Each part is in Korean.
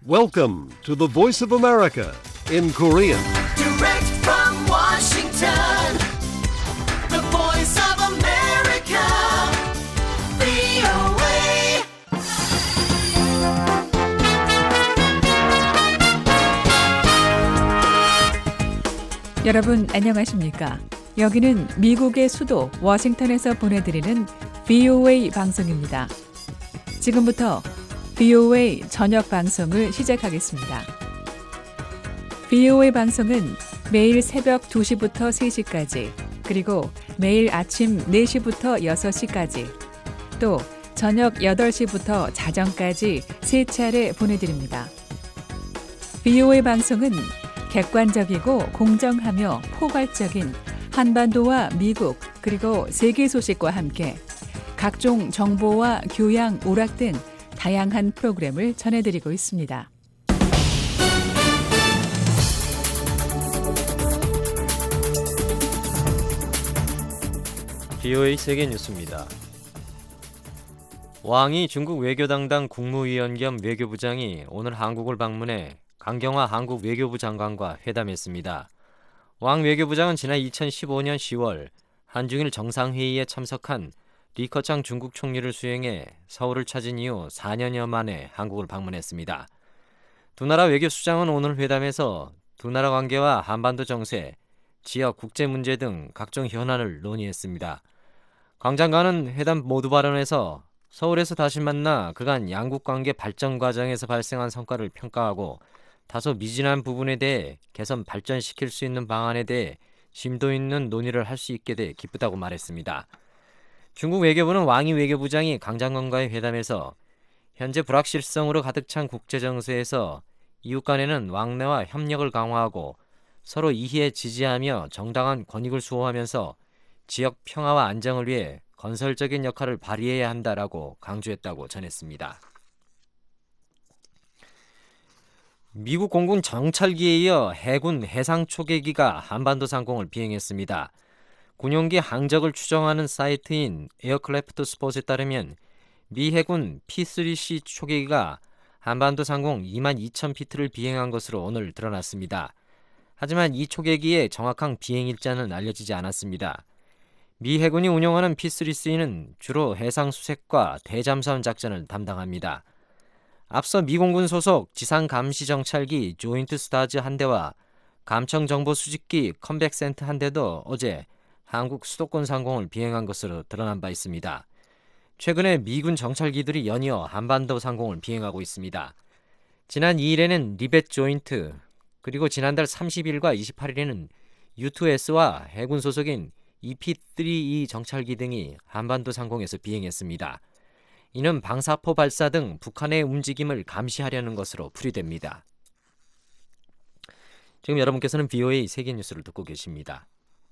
Welcome to the Voice of America in Korean. Direct from Washington, the voice of America, VOA. 여러분 안녕하십니까? 여기는 미국의 수도 워싱턴에서 보내드리는 VOA 방송입니다. 지금부터 VOA 저녁 방송을 시작하겠습니다. VOA 방송은 매일 새벽 2시부터 3시까지, 그리고 매일 아침 4시부터 6시까지, 또 저녁 8시부터 자정까지 3차례 보내드립니다. VOA 방송은 객관적이고 공정하며 포괄적인 한반도와 미국 그리고 세계 소식과 함께 각종 정보와 교양, 오락 등 다양한 프로그램을 전해드리고 있습니다. VOA 세계 뉴스입니다. 왕이 중국 외교당당 국무위원 겸 외교부장이 오늘 한국을 방문해 강경화 한국 외교부 장관과 회담했습니다. 왕 외교부장은 지난 2015년 10월 한중일 정상회의에 참석한 리커창 중국 총리를 수행해 서울을 찾은 이후 4년여 만에 한국을 방문했습니다. 두 나라 외교수장은 오늘 회담에서 두 나라 관계와 한반도 정세, 지역 국제 문제 등 각종 현안을 논의했습니다. 강 장관은 회담 모두 발언에서 서울에서 다시 만나 그간 양국 관계 발전 과정에서 발생한 성과를 평가하고 다소 미진한 부분에 대해 개선 발전시킬 수 있는 방안에 대해 심도 있는 논의를 할 수 있게 돼 기쁘다고 말했습니다. 중국 외교부는 왕이 외교부장이 강 장관과의 회담에서 현재 불확실성으로 가득 찬 국제 정세에서 이웃 간에는 왕래와 협력을 강화하고 서로 이해에 지지하며 정당한 권익을 수호하면서 지역 평화와 안정을 위해 건설적인 역할을 발휘해야 한다라고 강조했다고 전했습니다. 미국 공군 정찰기에 이어 해군 해상 초계기가 한반도 상공을 비행했습니다. 군용기 항적을 추정하는 사이트인 에어크래프트 스폿에 따르면 미 해군 P-3C 초계기가 한반도 상공 22,000피트를 비행한 것으로 오늘 드러났습니다. 하지만 이 초계기의 정확한 비행 일자는 알려지지 않았습니다. 미 해군이 운용하는 P-3C는 주로 해상 수색과 대잠수함 작전을 담당합니다. 앞서 미 공군 소속 지상 감시 정찰기 조인트 스타즈 한 대와 감청 정보 수집기 컴백 센터 한 대도 어제 한국 수도권 상공을 비행한 것으로 드러난 바 있습니다. 최근에 미군 정찰기들이 연이어 한반도 상공을 비행하고 있습니다. 지난 2일에는 리벳 조인트, 그리고 지난달 30일과 28일에는 U2S와 해군 소속인 EP-3E 정찰기 등이 한반도 상공에서 비행했습니다. 이는 방사포 발사 등 북한의 움직임을 감시하려는 것으로 풀이됩니다. 지금 여러분께서는 VOA 세계 뉴스를 듣고 계십니다.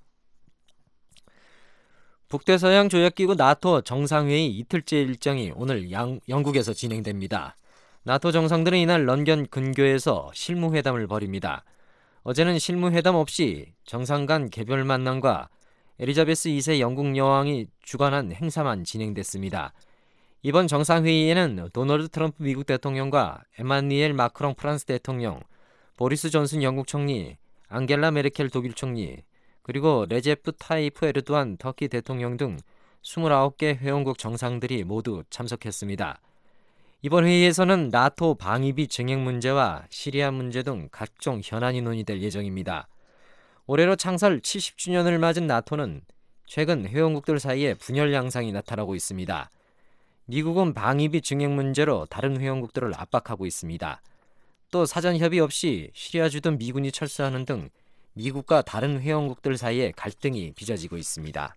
북대서양 조약기구 나토 정상회의 이틀째 일정이 오늘 영국에서 진행됩니다. 나토 정상들은 이날 런던 근교에서 실무회담을 벌입니다. 어제는 실무회담 없이 정상 간 개별 만남과 엘리자베스 2세 영국 여왕이 주관한 행사만 진행됐습니다. 이번 정상회의에는 도널드 트럼프 미국 대통령과 에마뉘엘 마크롱 프랑스 대통령, 보리스 존슨 영국 총리, 앙겔라 메르켈 독일 총리, 그리고 레제프 타이프 에르도안 터키 대통령 등 29개 회원국 정상들이 모두 참석했습니다. 이번 회의에서는 나토 방위비 증액 문제와 시리아 문제 등 각종 현안이 논의될 예정입니다. 올해로 창설 70주년을 맞은 나토는 최근 회원국들 사이에 분열 양상이 나타나고 있습니다. 미국은 방위비 증액 문제로 다른 회원국들을 압박하고 있습니다. 또 사전 협의 없이 시리아 주둔 미군이 철수하는 등 미국과 다른 회원국들 사이에 갈등이 빚어지고 있습니다.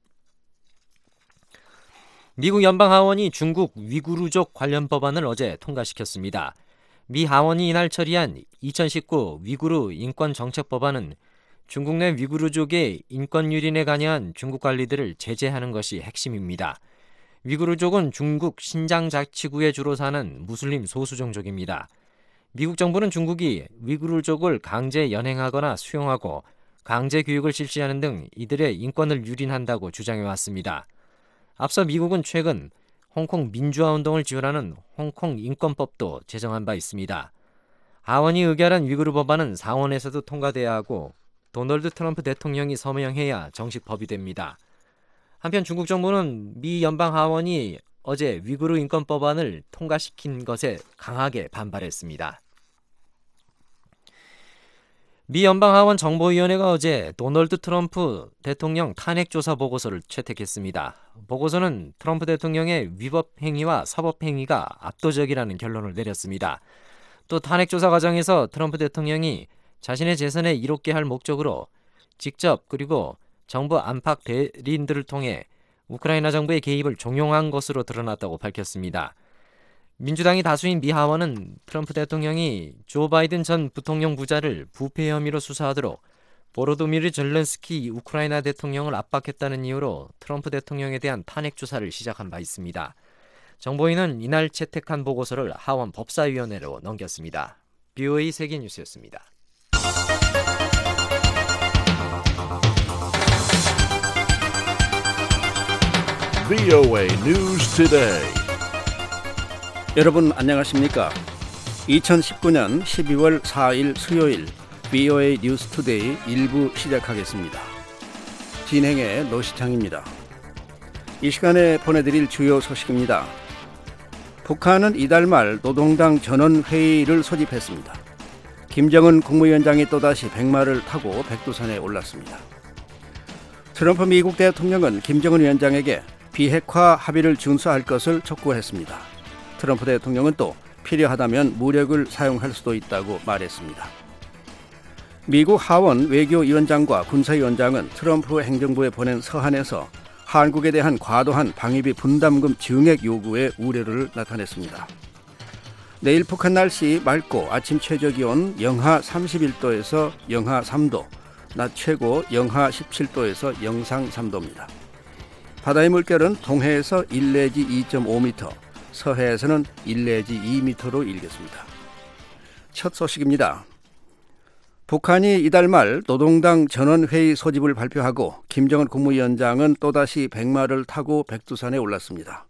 미국 연방하원이 중국 위구르족 관련 법안을 어제 통과시켰습니다. 미 하원이 이날 처리한 2019 위구르 인권정책법안은 중국 내 위구르족의 인권 유린에 관여한 중국 관리들을 제재하는 것이 핵심입니다. 위구르족은 중국 신장 자치구에 주로 사는 무슬림 소수종족입니다. 미국 정부는 중국이 위구르족을 강제 연행하거나 수용하고 강제 교육을 실시하는 등 이들의 인권을 유린한다고 주장해왔습니다. 앞서 미국은 최근 홍콩 민주화 운동을 지원하는 홍콩 인권법도 제정한 바 있습니다. 하원이 의결한 위구르 법안은 상원에서도 통과돼야 하고 도널드 트럼프 대통령이 서명해야 정식 법이 됩니다. 한편 중국 정부는 미 연방 하원이 어제 위구르 인권 법안을 통과시킨 것에 강하게 반발했습니다. 미 연방하원 정보위원회가 어제 도널드 트럼프 대통령 탄핵조사 보고서를 채택했습니다. 보고서는 트럼프 대통령의 위법 행위와 사법 행위가 압도적이라는 결론을 내렸습니다. 또 탄핵조사 과정에서 트럼프 대통령이 자신의 재선에 이롭게 할 목적으로 직접 그리고 정부 안팎 대리인들을 통해 우크라이나 정부의 개입을 종용한 것으로 드러났다고 밝혔습니다. 민주당이 다수인 미 하원은 트럼프 대통령이 조 바이든 전 부통령 부자를 부패 혐의로 수사하도록 보로도미르 젤렌스키 우크라이나 대통령을 압박했다는 이유로 트럼프 대통령에 대한 탄핵 조사를 시작한 바 있습니다. 정보위는 이날 채택한 보고서를 하원 법사위원회로 넘겼습니다. BOA 세계뉴스였습니다. VOA News Today. 여러분 안녕하십니까? 2019년 12월 4일 수요일 VOA 뉴스 투데이 1부 시작하겠습니다. 진행의 노시창입니다. 이 시간에 보내드릴 주요 소식입니다. 북한은 이달 말 노동당 전원회의를 소집했습니다. 김정은 국무위원장이 또다시 백마를 타고 백두산에 올랐습니다. 트럼프 미국 대통령은 김정은 위원장에게 비핵화 합의를 준수할 것을 촉구했습니다. 트럼프 대통령은 또 필요하다면 무력을 사용할 수도 있다고 말했습니다. 미국 하원 외교위원장과 군사위원장은 트럼프 행정부에 보낸 서한에서 한국에 대한 과도한 방위비 분담금 증액 요구에 우려를 나타냈습니다. 내일 북한 날씨 맑고 아침 최저기온 영하 31도에서 영하 3도, 낮 최고 영하 17도에서 영상 3도입니다. 바다의 물결은 동해에서 1 내지 2.5m, 서해에서는 1 내지 2m로 일겠습니다. 첫 소식입니다. 북한이 이달 말 노동당 전원회의 소집을 발표하고 김정은 국무위원장은 또다시 백마를 타고 백두산에 올랐습니다.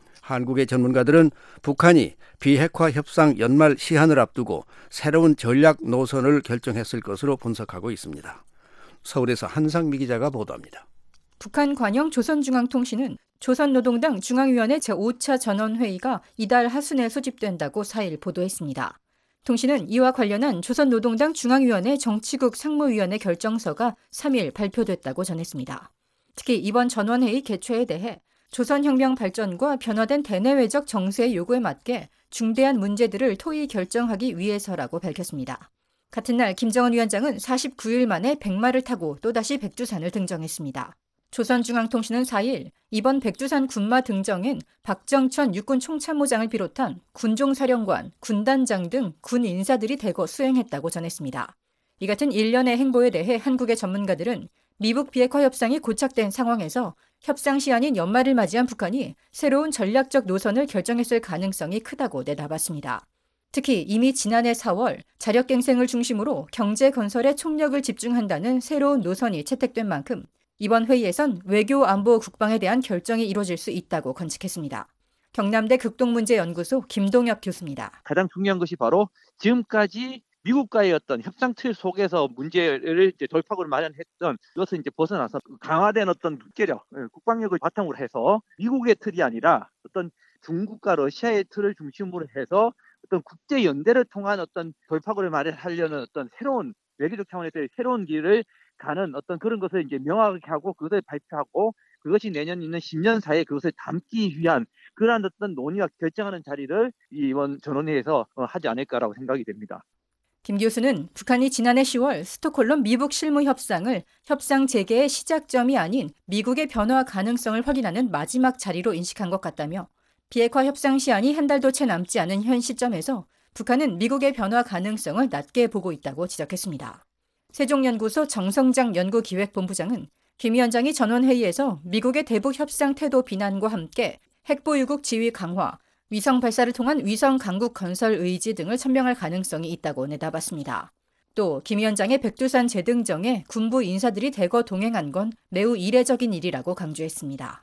한국의 전문가들은 북한이 비핵화 협상 연말 시한을 앞두고 새로운 전략 노선을 결정했을 것으로 분석하고 있습니다. 서울에서 한상미 기자가 보도합니다. 북한 관영 조선중앙통신은 조선노동당 중앙위원회 제5차 전원회의가 이달 하순에 소집된다고 4일 보도했습니다. 통신은 이와 관련한 조선노동당 중앙위원회 정치국 상무위원회 결정서가 3일 발표됐다고 전했습니다. 특히 이번 전원회의 개최에 대해 조선혁명 발전과 변화된 대내외적 정세의 요구에 맞게 중대한 문제들을 토의 결정하기 위해서라고 밝혔습니다. 같은 날 김정은 위원장은 49일 만에 백마를 타고 또다시 백두산을 등정했습니다. 조선중앙통신은 4일 이번 백두산 군마 등정엔 박정천 육군 총참모장을 비롯한 군종사령관, 군단장 등 군 인사들이 대거 수행했다고 전했습니다. 이 같은 일련의 행보에 대해 한국의 전문가들은 미북 비핵화 협상이 고착된 상황에서 협상 시한인 연말을 맞이한 북한이 새로운 전략적 노선을 결정했을 가능성이 크다고 내다봤습니다. 특히 이미 지난해 4월 자력갱생을 중심으로 경제 건설에 총력을 집중한다는 새로운 노선이 채택된 만큼 이번 회의에선 외교, 안보, 국방에 대한 결정이 이루어질 수 있다고 관측했습니다. 경남대 극동문제연구소 김동엽 교수입니다. 가장 중요한 것이 바로 지금까지 미국과의 어떤 협상 틀 속에서 문제를 돌파구를 마련했던 이것을 벗어나서 강화된 어떤 국제력, 국방력을 바탕으로 해서 미국의 틀이 아니라 어떤 중국과 러시아의 틀을 중심으로 해서 어떤 국제 연대를 통한 어떤 돌파구를 마련하려는 어떤 새로운 외교적 차원에서의 새로운 길을 가는 어떤 그런 것을 명확하게 하고 그것을 발표하고 그것이 내년 있는 10년 사이에 그것을 담기 위한 그러한 어떤 논의와 결정하는 자리를 이번 전원회의에서 하지 않을까라고 생각이 됩니다. 김 교수는 북한이 지난해 10월 스톡홀름 미북 실무 협상을 협상 재개의 시작점이 아닌 미국의 변화 가능성을 확인하는 마지막 자리로 인식한 것 같다며 비핵화 협상 시한이 한 달도 채 남지 않은 현 시점에서 북한은 미국의 변화 가능성을 낮게 보고 있다고 지적했습니다. 세종연구소 정성장 연구기획본부장은 김 위원장이 전원회의에서 미국의 대북 협상 태도 비난과 함께 핵보유국 지위 강화, 위성 발사를 통한 위성 강국 건설 의지 등을 천명할 가능성이 있다고 내다봤습니다. 또 김 위원장의 백두산 재등정에 군부 인사들이 대거 동행한 건 매우 이례적인 일이라고 강조했습니다.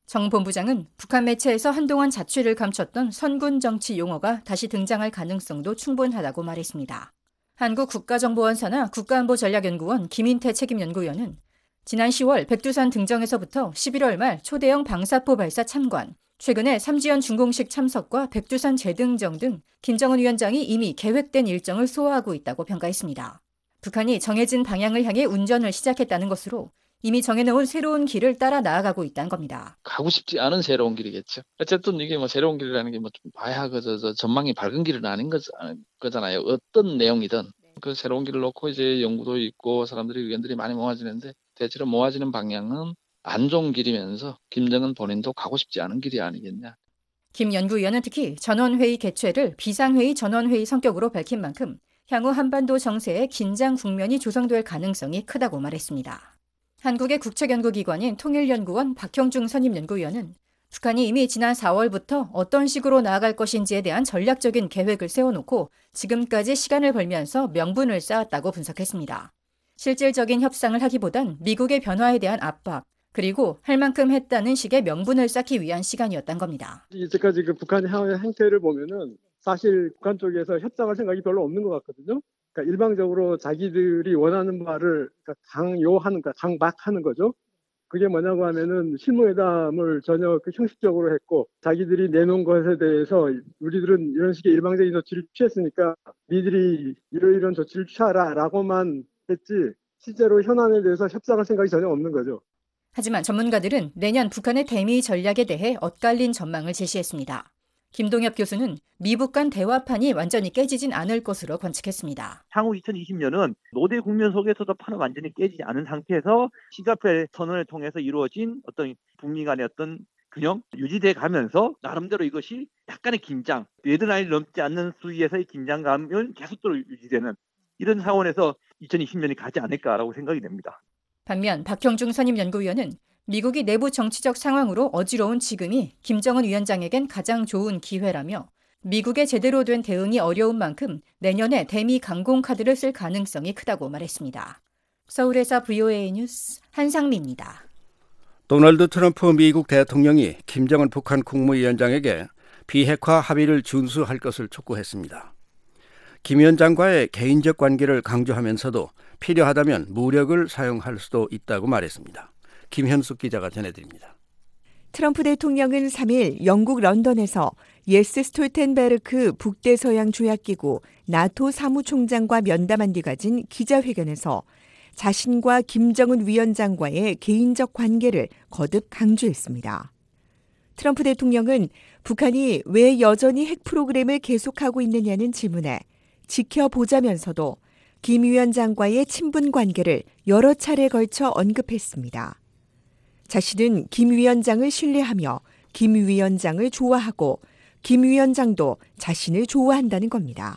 정 본부장은 북한 매체에서 한동안 자취를 감췄던 선군 정치 용어가 다시 등장할 가능성도 충분하다고 말했습니다. 한국국가정보원사나 국가안보전략연구원 김인태 책임연구위원은 지난 10월 백두산 등정에서부터 11월 말 초대형 방사포 발사 참관, 최근에 삼지연 준공식 참석과 백두산 재등정 등 김정은 위원장이 이미 계획된 일정을 소화하고 있다고 평가했습니다. 북한이 정해진 방향을 향해 운전을 시작했다는 것으로 이미 정해놓은 새로운 길을 따라 나아가고 있다는 겁니다. 가고 싶지 않은 새로운 길이겠죠. 어쨌든 이게 뭐 새로운 길이라는 게 뭐 좀 봐야 전망이 밝은 길은 아닌 거잖아요. 어떤 내용이든 그 새로운 길을 놓고 이제 연구도 있고 사람들이 의견들이 많이 모아지는데 대체로 모아지는 방향은 안 좋은 길이면서 김정은 본인도 가고 싶지 않은 길이 아니겠냐. 김 연구위원은 특히 전원회의 개최를 비상회의 전원회의 성격으로 밝힌 만큼 향후 한반도 정세에 긴장 국면이 조성될 가능성이 크다고 말했습니다. 한국의 국책연구기관인 통일연구원 박형중 선임연구위원은 북한이 이미 지난 4월부터 어떤 식으로 나아갈 것인지에 대한 전략적인 계획을 세워놓고 지금까지 시간을 벌면서 명분을 쌓았다고 분석했습니다. 실질적인 협상을 하기보단 미국의 변화에 대한 압박, 그리고 할 만큼 했다는 식의 명분을 쌓기 위한 시간이었단 겁니다. 이제까지 그 북한의 행태를 보면은 사실 북한 쪽에서 협상할 생각이 별로 없는 것 같거든요. 그러니까 일방적으로 자기들이 원하는 바를 강요하는, 강박하는 거죠. 그게 뭐냐고 하면은 실무회담을 전혀 형식적으로 했고 자기들이 내놓은 것에 대해서 우리들은 이런 식의 일방적인 조치를 취했으니까 니들이 이런 조치를 취하라라고만 했지 실제로 현안에 대해서 협상할 생각이 전혀 없는 거죠. 하지만 전문가들은 내년 북한의 대미 전략에 대해 엇갈린 전망을 제시했습니다. 김동엽 교수는 미북 간 대화판이 완전히 깨지진 않을 것으로 관측했습니다. 향후 2020년은 노대 국면 속에서도 판은 완전히 깨지지 않은 상태에서 싱가포르 선언을 통해서 이루어진 어떤 북미 간의 어떤 균형 유지돼 가면서 나름대로 이것이 약간의 긴장, 레드라인을 넘지 않는 수위에서의 긴장감은 계속적으로 유지되는 이런 상황에서 2020년이 가지 않을까라고 생각이 됩니다. 반면 박형중 선임연구위원은 미국이 내부 정치적 상황으로 어지러운 지금이 김정은 위원장에겐 가장 좋은 기회라며 미국의 제대로 된 대응이 어려운 만큼 내년에 대미 강공 카드를 쓸 가능성이 크다고 말했습니다. 서울에서 VOA 뉴스 한상미입니다. 도널드 트럼프 미국 대통령이 김정은 북한 국무위원장에게 비핵화 합의를 준수할 것을 촉구했습니다. 김 위원장과의 개인적 관계를 강조하면서도 필요하다면 무력을 사용할 수도 있다고 말했습니다. 김현숙 기자가 전해드립니다. 트럼프 대통령은 3일 영국 런던에서 예스 스톨텐베르크 북대서양 조약기구 나토 사무총장과 면담한 뒤 가진 기자회견에서 자신과 김정은 위원장과의 개인적 관계를 거듭 강조했습니다. 트럼프 대통령은 북한이 왜 여전히 핵 프로그램을 계속하고 있느냐는 질문에 지켜보자면서도 김 위원장과의 친분 관계를 여러 차례 걸쳐 언급했습니다. 자신은 김 위원장을 신뢰하며 김 위원장을 좋아하고 김 위원장도 자신을 좋아한다는 겁니다.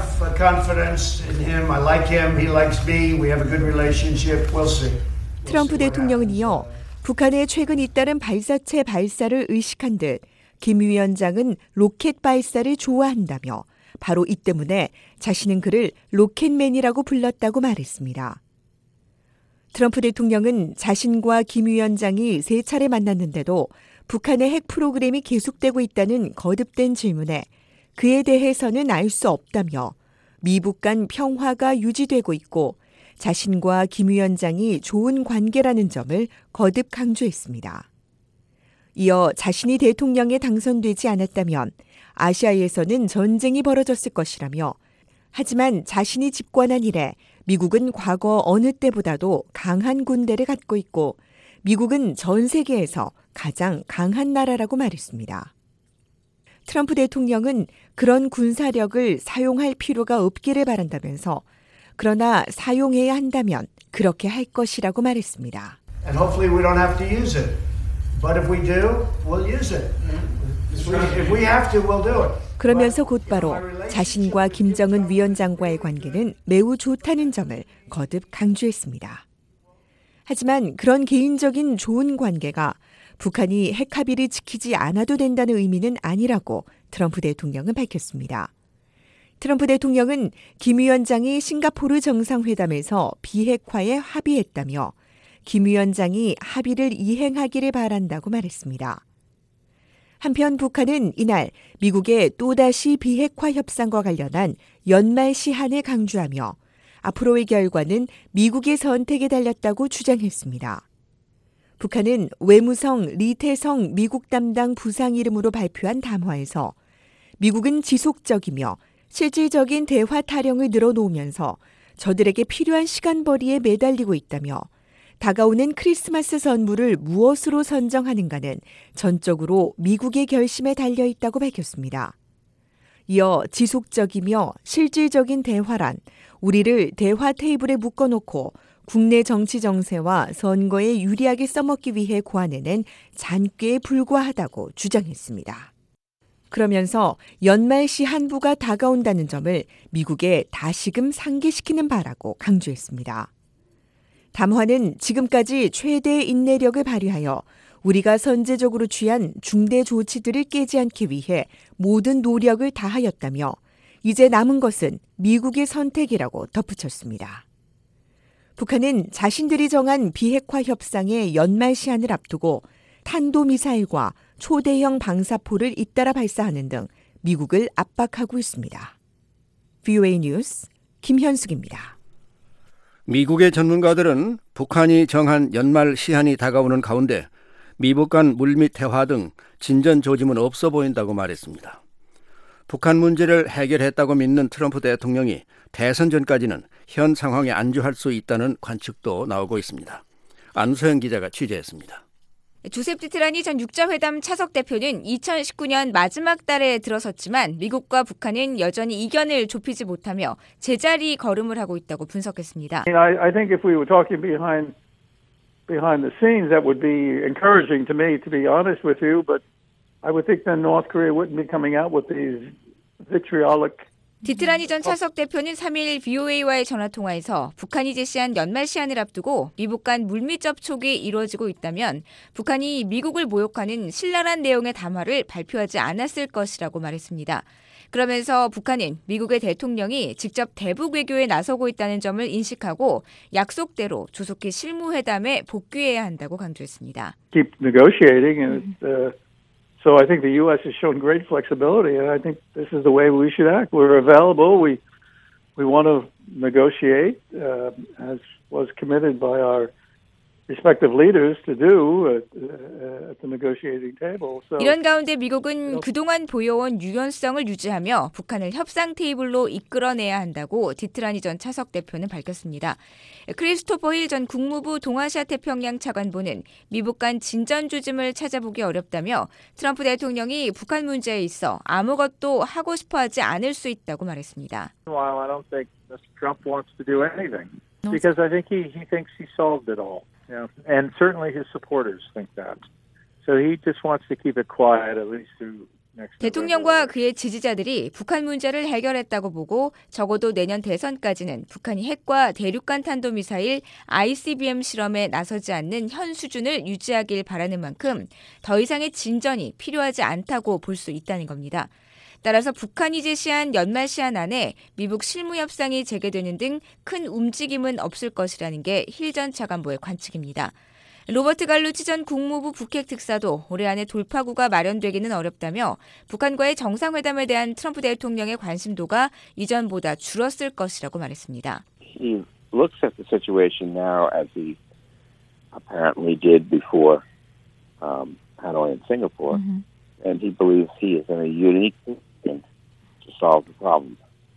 트럼프 대통령은 이어 북한의 최근 잇따른 발사체 발사를 의식한 듯 김 위원장은 로켓 발사를 좋아한다며 바로 이 때문에 자신은 그를 로켓맨이라고 불렀다고 말했습니다. 트럼프 대통령은 자신과 김 위원장이 3차례 만났는데도 북한의 핵 프로그램이 계속되고 있다는 거듭된 질문에 그에 대해서는 알 수 없다며 미북 간 평화가 유지되고 있고 자신과 김 위원장이 좋은 관계라는 점을 거듭 강조했습니다. 이어 자신이 대통령에 당선되지 않았다면 아시아에서는 전쟁이 벌어졌을 것이라며 하지만 자신이 집권한 이래 미국은 과거 어느 때보다도 강한 군대를 갖고 있고 미국은 전 세계에서 가장 강한 나라라고 말했습니다. 트럼프 대통령은 그런 군사력을 사용할 필요가 없기를 바란다면서 그러나 사용해야 한다면 그렇게 할 것이라고 말했습니다. And hopefully we don't have to use it. But if we do, we'll use it. If we have to, we'll do it. 그러면서 곧바로 자신과 김정은 위원장과의 관계는 매우 좋다는 점을 거듭 강조했습니다. 하지만 그런 개인적인 좋은 관계가 북한이 핵 합의를 지키지 않아도 된다는 의미는 아니라고 트럼프 대통령은 밝혔습니다. 트럼프 대통령은 김 위원장이 싱가포르 정상회담에서 비핵화에 합의했다며 김 위원장이 합의를 이행하기를 바란다고 말했습니다. 한편 북한은 이날 미국의 또다시 비핵화 협상과 관련한 연말 시한을 강조하며 앞으로의 결과는 미국의 선택에 달렸다고 주장했습니다. 북한은 외무성 리태성 미국 담당 부상 이름으로 발표한 담화에서 미국은 지속적이며 실질적인 대화 타령을 늘어놓으면서 저들에게 필요한 시간벌이에 매달리고 있다며 다가오는 크리스마스 선물을 무엇으로 선정하는가는 전적으로 미국의 결심에 달려있다고 밝혔습니다. 이어 지속적이며 실질적인 대화란 우리를 대화 테이블에 묶어놓고 국내 정치 정세와 선거에 유리하게 써먹기 위해 고안해낸 잔꾀에 불과하다고 주장했습니다. 그러면서 연말 시한부가 다가온다는 점을 미국에 다시금 상기시키는 바라고 강조했습니다. 담화는 지금까지 최대의 인내력을 발휘하여 우리가 선제적으로 취한 중대 조치들을 깨지 않기 위해 모든 노력을 다하였다며 이제 남은 것은 미국의 선택이라고 덧붙였습니다. 북한은 자신들이 정한 비핵화 협상의 연말 시한을 앞두고 탄도미사일과 초대형 방사포를 잇따라 발사하는 등 미국을 압박하고 있습니다. VOA 뉴스 김현숙입니다. 미국의 전문가들은 북한이 정한 연말 시한이 다가오는 가운데 미북 간 물밑 대화 등 진전 조짐은 없어 보인다고 말했습니다. 북한 문제를 해결했다고 믿는 트럼프 대통령이 대선 전까지는 현 상황에 안주할 수 있다는 관측도 나오고 있습니다. 안소영 기자가 취재했습니다. 조셉 디트라니 전 육자회담 차석 대표는 2019년 마지막 달에 들어섰지만 미국과 북한은 여전히 이견을 좁히지 못하며 제자리 걸음을 하고 있다고 분석했습니다. I think if we were talking behind the scenes, that would be encouraging to me, to be honest with you. But I would think then North Korea wouldn't be coming out with these vitriolic. 디트라니 전 차석 대표는 3일 VOA와의 전화통화에서 북한이 제시한 연말 시한을 앞두고 미국 간 물밑 접촉이 이루어지고 있다면 북한이 미국을 모욕하는 신랄한 내용의 담화를 발표하지 않았을 것이라고 말했습니다. 그러면서 북한은 미국의 대통령이 직접 대북 외교에 나서고 있다는 점을 인식하고 약속대로 조속히 실무회담에 복귀해야 한다고 강조했습니다. Keep negotiating and So I think the U.S. has shown great flexibility, and I think this is the way we should act. We're available. We want to negotiate, as was committed by our respective leaders to do at the negotiating table. So, 이런 가운데 미국은 그동안 보여온 유연성을 유지하며 북한을 협상 테이블로 이끌어내야 한다고 디트라니 전 차석 대표는 밝혔습니다. 크리스토퍼 힐 전 국무부 동아시아 태평양 차관보는 미북 간 진전 조짐을 찾아보기 어렵다며 트럼프 대통령이 북한 문제에 있어 아무것도 하고 싶어하지 않을 수 있다고 말했습니다. While I don't think Mr. Trump wants to do anything, because I think he thinks he solved it all. Yeah, and certainly his supporters think that. So he just wants to keep it quiet at least through next. 대통령과 그의 지지자들이 북한 문제를 해결했다고 보고 적어도 내년 대선까지는 북한이 핵과 대륙간 탄도미사일 ICBM 실험에 나서지 않는 현 수준을 유지하길 바라는 만큼 더 이상의 진전이 필요하지 않다고 볼 수 있다는 겁니다. 따라서 북한이 제시한 연말 시한 안에 미북 실무 협상이 재개되는 등 큰 움직임은 없을 것이라는 게 힐 전 차관보의 관측입니다. 로버트 갈루치 전 국무부 북핵 특사도 올해 안에 돌파구가 마련되기는 어렵다며 북한과의 정상회담에 대한 트럼프 대통령의 관심도가 이전보다 줄었을 것이라고 말했습니다. He looks at the situation now as he apparently did before Hanoi and Singapore, and he believes he is in a unique position to solve the problem,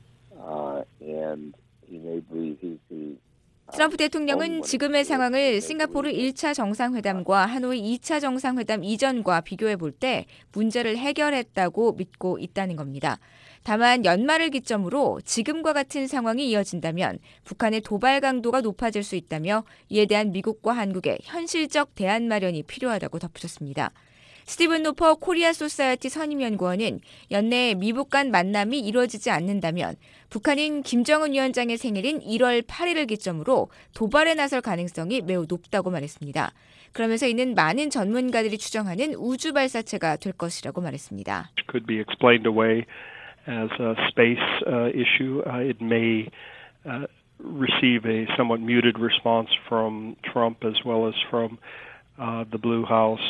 and he may believe he's the. 트럼프 대통령은 지금의 상황을 싱가포르 1차 정상회담과 하노이 2차 정상회담 이전과 비교해 볼 때 문제를 해결했다고 믿고 있다는 겁니다. 다만 연말을 기점으로 지금과 같은 상황이 이어진다면 북한의 도발 강도가 높아질 수 있다며 이에 대한 미국과 한국의 현실적 대안 마련이 필요하다고 덧붙였습니다. 스티븐 노퍼 코리아 소사이어티 선임연구원은 연내 미북 간 만남이 이루어지지 않는다면 북한은 김정은 위원장의 생일인 1월 8일을 기점으로 도발에 나설 가능성이 매우 높다고 말했습니다. 그러면서 이는 많은 전문가들이 추정하는 우주 발사체가 될 것이라고 말했습니다. Could be explained away as a space issue. It may receive a somewhat muted response from Trump as well as from the Blue House,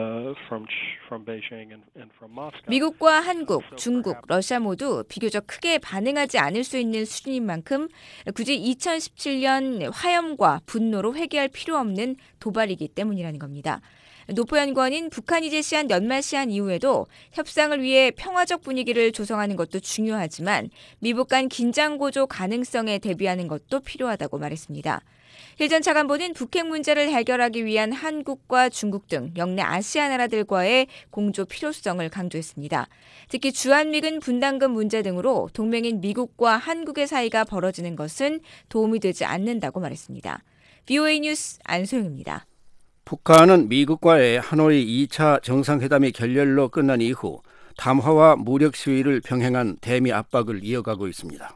from Beijing and from Moscow. 미국과 한국, 중국, 러시아 모두 비교적 크게 반응하지 않을 수 있는 수준인 만큼 굳이 2017년 화염과 분노로 회귀할 필요 없는 도발이기 때문이라는 겁니다. 노포 연구원인 북한이 제시한 연말 시한 이후에도 협상을 위해 평화적 분위기를 조성하는 것도 중요하지만 미북 간 긴장 고조 가능성에 대비하는 것도 필요하다고 말했습니다. 힐 전 차관보는 북핵 문제를 해결하기 위한 한국과 중국 등 영내 아시아 나라들과의 공조 필요성을 강조했습니다. 특히 주한미군 분담금 문제 등으로 동맹인 미국과 한국의 사이가 벌어지는 것은 도움이 되지 않는다고 말했습니다. VOA 뉴스 안소영입니다. 북한은 미국과의 하노이 2차 정상회담이 결렬로 끝난 이후 담화와 무력 시위를 병행한 대미 압박을 이어가고 있습니다.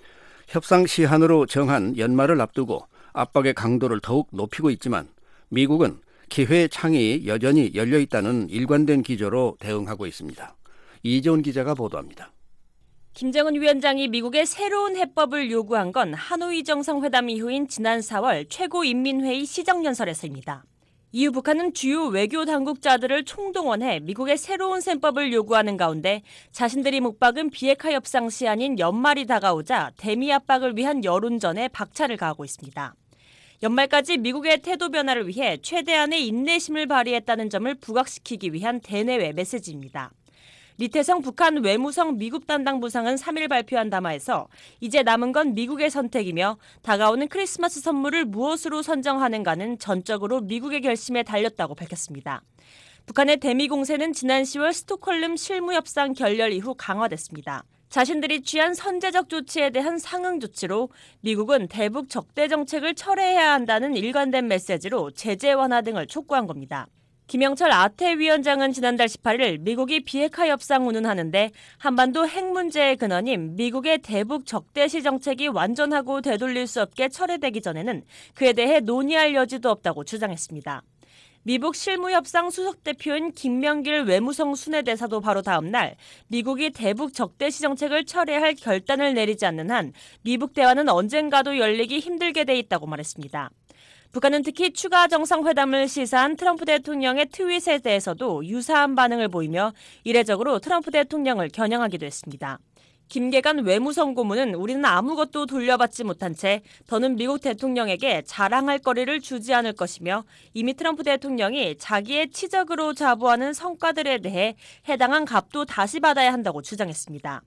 협상 시한으로 정한 연말을 앞두고 압박의 강도를 더욱 높이고 있지만 미국은 기회의 창이 여전히 열려 있다는 일관된 기조로 대응하고 있습니다. 이재훈 기자가 보도합니다. 김정은 위원장이 미국의 새로운 해법을 요구한 건 하노이 정상회담 이후인 지난 4월 최고인민회의 시정연설에서입니다. 이후 북한은 주요 외교 당국자들을 총동원해 미국의 새로운 셈법을 요구하는 가운데 자신들이 못 박은 비핵화 협상 시한인 연말이 다가오자 대미 압박을 위한 여론전에 박차를 가하고 있습니다. 연말까지 미국의 태도 변화를 위해 최대한의 인내심을 발휘했다는 점을 부각시키기 위한 대내외 메시지입니다. 리태성 북한 외무성 미국 담당 부상은 3일 발표한 담화에서 이제 남은 건 미국의 선택이며 다가오는 크리스마스 선물을 무엇으로 선정하는가는 전적으로 미국의 결심에 달렸다고 밝혔습니다. 북한의 대미 공세는 지난 10월 스톡홀름 실무협상 결렬 이후 강화됐습니다. 자신들이 취한 선제적 조치에 대한 상응 조치로 미국은 대북 적대 정책을 철회해야 한다는 일관된 메시지로 제재 완화 등을 촉구한 겁니다. 김영철 아태 위원장은 지난달 18일 미국이 비핵화 협상 운운하는데 한반도 핵 문제의 근원인 미국의 대북 적대시 정책이 완전하고 되돌릴 수 없게 철회되기 전에는 그에 대해 논의할 여지도 없다고 주장했습니다. 미북 실무협상 수석대표인 김명길 외무성 순회대사도 바로 다음 날 미국이 대북 적대시 정책을 철회할 결단을 내리지 않는 한 미북 대화는 언젠가도 열리기 힘들게 돼 있다고 말했습니다. 북한은 특히 추가 정상회담을 시사한 트럼프 대통령의 트윗에 대해서도 유사한 반응을 보이며 이례적으로 트럼프 대통령을 겨냥하기도 했습니다. 김계관 외무성 고문은 우리는 아무것도 돌려받지 못한 채 더는 미국 대통령에게 자랑할 거리를 주지 않을 것이며 이미 트럼프 대통령이 자기의 치적으로 자부하는 성과들에 대해 해당한 값도 다시 받아야 한다고 주장했습니다.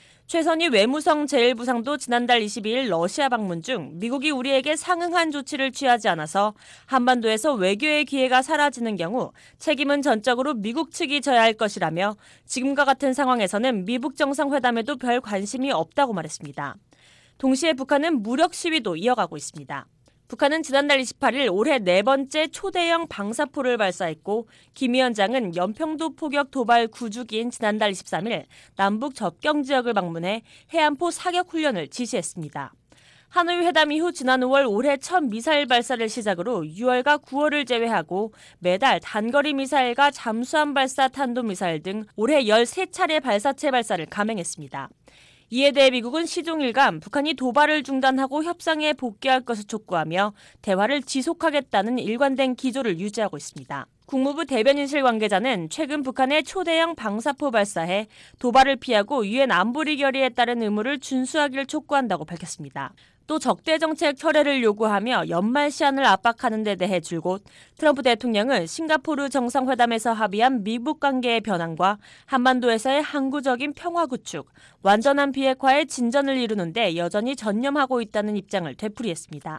최선희 외무성 제1부상도 지난달 22일 러시아 방문 중 미국이 우리에게 상응한 조치를 취하지 않아서 한반도에서 외교의 기회가 사라지는 경우 책임은 전적으로 미국 측이 져야 할 것이라며 지금과 같은 상황에서는 미북 정상회담에도 별 관심이 없다고 말했습니다. 동시에 북한은 무력 시위도 이어가고 있습니다. 북한은 지난달 28일 올해 4번째 초대형 방사포를 발사했고 김 위원장은 연평도 포격 도발 9주기인 지난달 23일 남북 접경 지역을 방문해 해안포 사격 훈련을 지시했습니다. 하노이 회담 이후 지난 5월 올해 첫 미사일 발사를 시작으로 6월과 9월을 제외하고 매달 단거리 미사일과 잠수함 발사 탄도미사일 등 올해 13차례 발사체 발사를 감행했습니다. 이에 대해 미국은 시종일관 북한이 도발을 중단하고 협상에 복귀할 것을 촉구하며 대화를 지속하겠다는 일관된 기조를 유지하고 있습니다. 국무부 대변인실 관계자는 최근 북한의 초대형 방사포 발사해 도발을 피하고 유엔 안보리 결의에 따른 의무를 준수하기를 촉구한다고 밝혔습니다. 또 적대정책 철회를 요구하며 연말 시한을 압박하는 데 대해 줄곧 트럼프 대통령은 싱가포르 정상회담에서 합의한 미북 관계의 변환과 한반도에서의 항구적인 평화 구축, 완전한 비핵화의 진전을 이루는 데 여전히 전념하고 있다는 입장을 되풀이했습니다.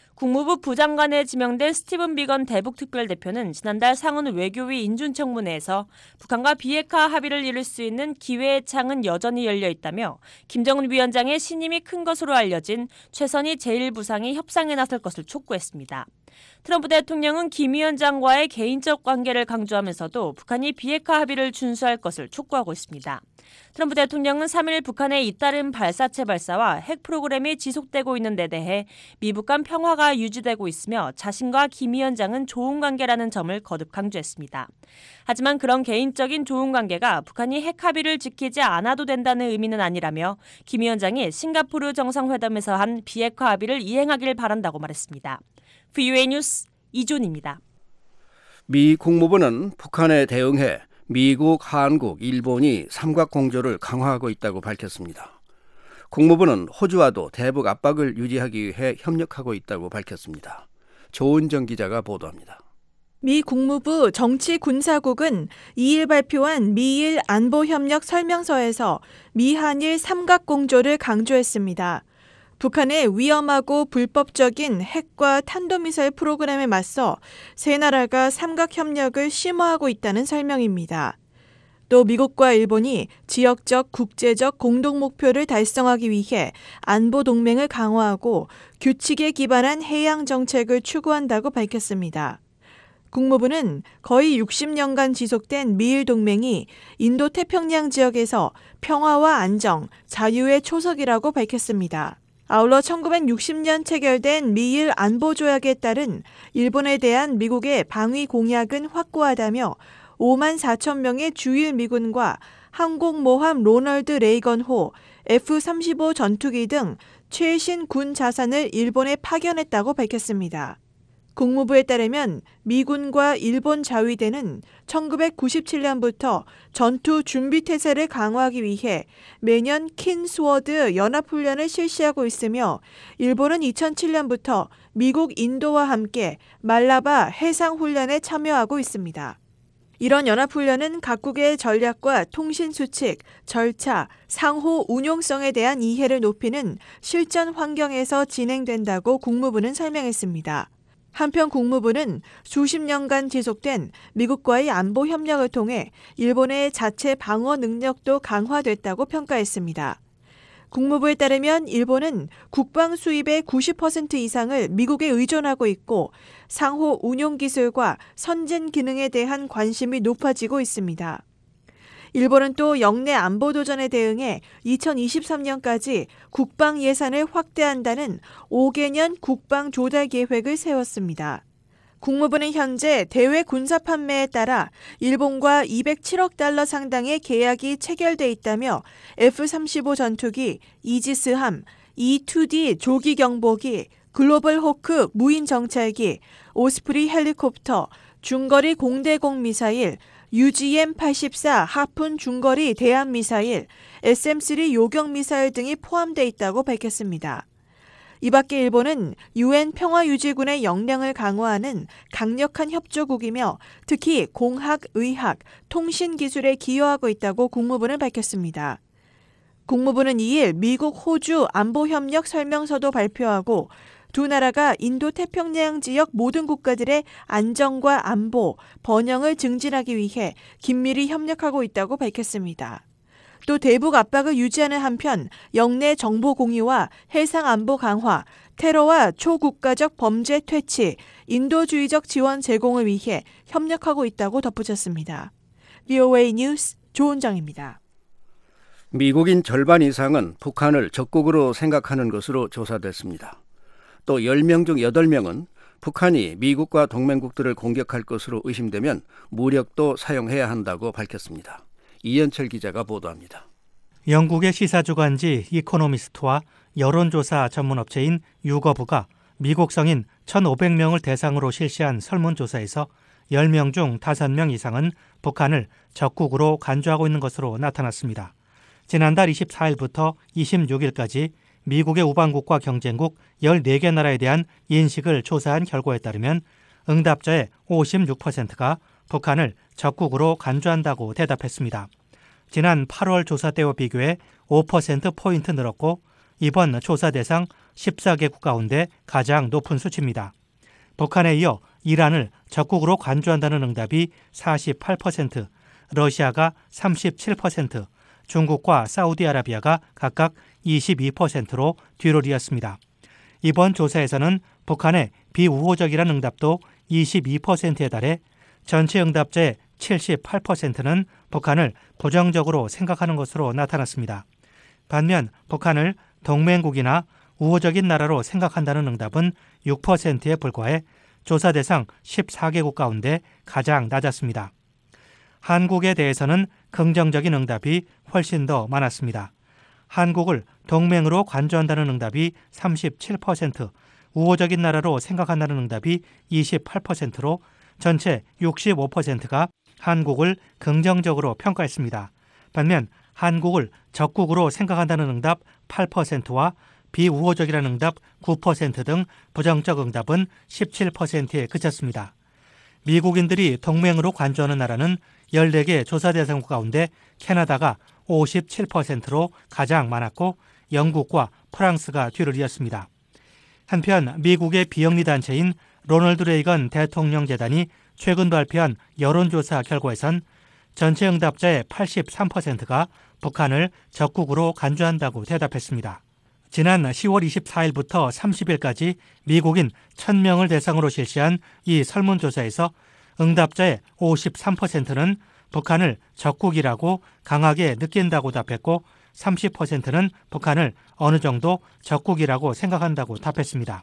국무부 부장관에 지명된 스티븐 비건 대북특별대표는 지난달 상원 외교위 인준청문회에서 북한과 비핵화 합의를 이룰 수 있는 기회의 창은 여전히 열려 있다며 김정은 위원장의 신임이 큰 것으로 알려진 최선희 제1부상이 협상에 나설 것을 촉구했습니다. 트럼프 대통령은 김 위원장과의 개인적 관계를 강조하면서도 북한이 비핵화 합의를 준수할 것을 촉구하고 있습니다. 트럼프 대통령은 3일 북한의 잇따른 발사체 발사와 핵 프로그램이 지속되고 있는 데 대해 미북 간 평화가 유지되고 있으며 자신과 김 위원장은 좋은 관계라는 점을 거듭 강조했습니다. 하지만 그런 개인적인 좋은 관계가 북한이 핵 합의를 지키지 않아도 된다는 의미는 아니라며 김 위원장이 싱가포르 정상회담에서 한 비핵화 합의를 이행하길 바란다고 말했습니다. VOA 뉴스 이존입니다. 미 국무부는 북한에 대응해 미국, 한국, 일본이 삼각공조를 강화하고 있다고 밝혔습니다. 국무부는 호주와도 대북 압박을 유지하기 위해 협력하고 있다고 밝혔습니다. 조은정 기자가 보도합니다. 미 국무부 정치군사국은 2일 발표한 미일 안보협력 설명서에서 미한일 삼각공조를 강조했습니다. 북한의 위험하고 불법적인 핵과 탄도미사일 프로그램에 맞서 세 나라가 삼각협력을 심화하고 있다는 설명입니다. 또 미국과 일본이 지역적, 국제적 공동 목표를 달성하기 위해 안보 동맹을 강화하고 규칙에 기반한 해양 정책을 추구한다고 밝혔습니다. 국무부는 거의 60년간 지속된 미일 동맹이 인도 태평양 지역에서 평화와 안정, 자유의 초석이라고 밝혔습니다. 아울러 1960년 체결된 미일 안보조약에 따른 일본에 대한 미국의 방위 공약은 확고하다며 5만 4천 명의 주일 미군과 항공모함 로널드 레이건호, F-35 전투기 등 최신 군 자산을 일본에 파견했다고 밝혔습니다. 국무부에 따르면 미군과 일본 자위대는 1997년부터 전투 준비 태세를 강화하기 위해 매년 킨스워드 연합훈련을 실시하고 있으며 일본은 2007년부터 미국 인도와 함께 말라바 해상훈련에 참여하고 있습니다. 이런 연합훈련은 각국의 전략과 통신 수칙, 절차, 상호 운용성에 대한 이해를 높이는 실전 환경에서 진행된다고 국무부는 설명했습니다. 한편 국무부는 수십 년간 지속된 미국과의 안보 협력을 통해 일본의 자체 방어 능력도 강화됐다고 평가했습니다. 국무부에 따르면 일본은 국방 수입의 90% 이상을 미국에 의존하고 있고 상호 운용 기술과 선진 기능에 대한 관심이 높아지고 있습니다. 일본은 또 영내 안보 도전에 대응해 2023년까지 국방 예산을 확대한다는 5개년 국방 조달 계획을 세웠습니다. 국무부는 현재 대외 군사 판매에 따라 일본과 207억 달러 상당의 계약이 체결돼 있다며 F-35 전투기, 이지스함, E-2D 조기 경보기, 글로벌 호크 무인 정찰기, 오스프리 헬리콥터, 중거리 공대공 미사일, UGM-84 하푼 중거리 대함 미사일, SM-3 요격 미사일 등이 포함돼 있다고 밝혔습니다. 이 밖에 일본은 UN 평화유지군의 역량을 강화하는 강력한 협조국이며 특히 공학, 의학, 통신 기술에 기여하고 있다고 국무부는 밝혔습니다. 국무부는 2일 미국, 호주 안보협력 설명서도 발표하고 두 나라가 인도 태평양 지역 모든 국가들의 안정과 안보, 번영을 증진하기 위해 긴밀히 협력하고 있다고 밝혔습니다. 또 대북 압박을 유지하는 한편 영내 정보 공유와 해상 안보 강화, 테러와 초국가적 범죄 퇴치, 인도주의적 지원 제공을 위해 협력하고 있다고 덧붙였습니다. VOA 뉴스 조은정입니다. 미국인 절반 이상은 북한을 적국으로 생각하는 것으로 조사됐습니다. 또 10명 중 8명은 북한이 미국과 동맹국들을 공격할 것으로 의심되면 무력도 사용해야 한다고 밝혔습니다. 이현철 기자가 보도합니다. 영국의 시사주간지 이코노미스트와 여론조사 전문업체인 유거브가 미국 성인 1,500명을 대상으로 실시한 설문조사에서 10명 중 5명 이상은 북한을 적국으로 간주하고 있는 것으로 나타났습니다. 지난달 24일부터 26일까지 미국의 우방국과 경쟁국 14개 나라에 대한 인식을 조사한 결과에 따르면 응답자의 56%가 북한을 적국으로 간주한다고 대답했습니다. 지난 8월 조사 때와 비교해 5%포인트 늘었고 이번 조사 대상 14개국 가운데 가장 높은 수치입니다. 북한에 이어 이란을 적국으로 간주한다는 응답이 48%, 러시아가 37%, 중국과 사우디아라비아가 각각 22%로 뒤로이었습니다. 이번 조사에서는 북한의 비우호적이라는 응답도 22%에 달해 전체 응답자의 78%는 북한을 부정적으로 생각하는 것으로 나타났습니다. 반면 북한을 동맹국이나 우호적인 나라로 생각한다는 응답은 6%에 불과해 조사 대상 14개국 가운데 가장 낮았습니다. 한국에 대해서는 긍정적인 응답이 훨씬 더 많았습니다. 한국을 동맹으로 간주한다는 응답이 37%, 우호적인 나라로 생각한다는 응답이 28%로 전체 65%가 한국을 긍정적으로 평가했습니다. 반면 한국을 적국으로 생각한다는 응답 8%와 비우호적이라는 응답 9% 등 부정적 응답은 17%에 그쳤습니다. 미국인들이 동맹으로 간주하는 나라는 14개 조사 대상국 가운데 캐나다가 57%로 가장 많았고 영국과 프랑스가 뒤를 이었습니다. 한편 미국의 비영리 단체인 로널드 레이건 대통령 재단이 최근 발표한 여론조사 결과에선 전체 응답자의 83%가 북한을 적국으로 간주한다고 대답했습니다. 지난 10월 24일부터 30일까지 미국인 1000명을 대상으로 실시한 이 설문조사에서 응답자의 53%는 북한을 적국이라고 강하게 느낀다고 답했고 30%는 북한을 어느 정도 적국이라고 생각한다고 답했습니다.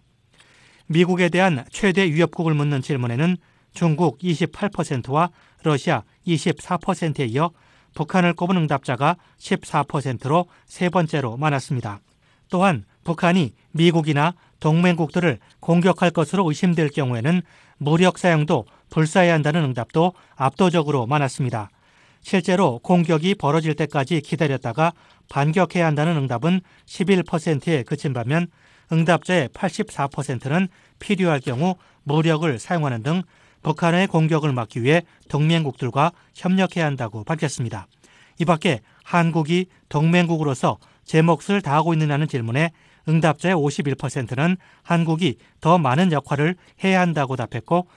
미국에 대한 최대 위협국을 묻는 질문에는 중국 28%와 러시아 24%에 이어 북한을 꼽은 응답자가 14%로 세 번째로 많았습니다. 또한 북한이 미국이나 동맹국들을 공격할 것으로 의심될 경우에는 무력 사용도 불사해야 한다는 응답도 압도적으로 많았습니다. 실제로 공격이 벌어질 때까지 기다렸다가 반격해야 한다는 응답은 11%에 그친 반면 응답자의 84%는 필요할 경우 무력을 사용하는 등 북한의 공격을 막기 위해 동맹국들과 협력해야 한다고 밝혔습니다. 이 밖에 한국이 동맹국으로서 제 몫을 다하고 있느냐는 질문에 응답자의 51%는 한국이 더 많은 역할을 해야 한다고 답했고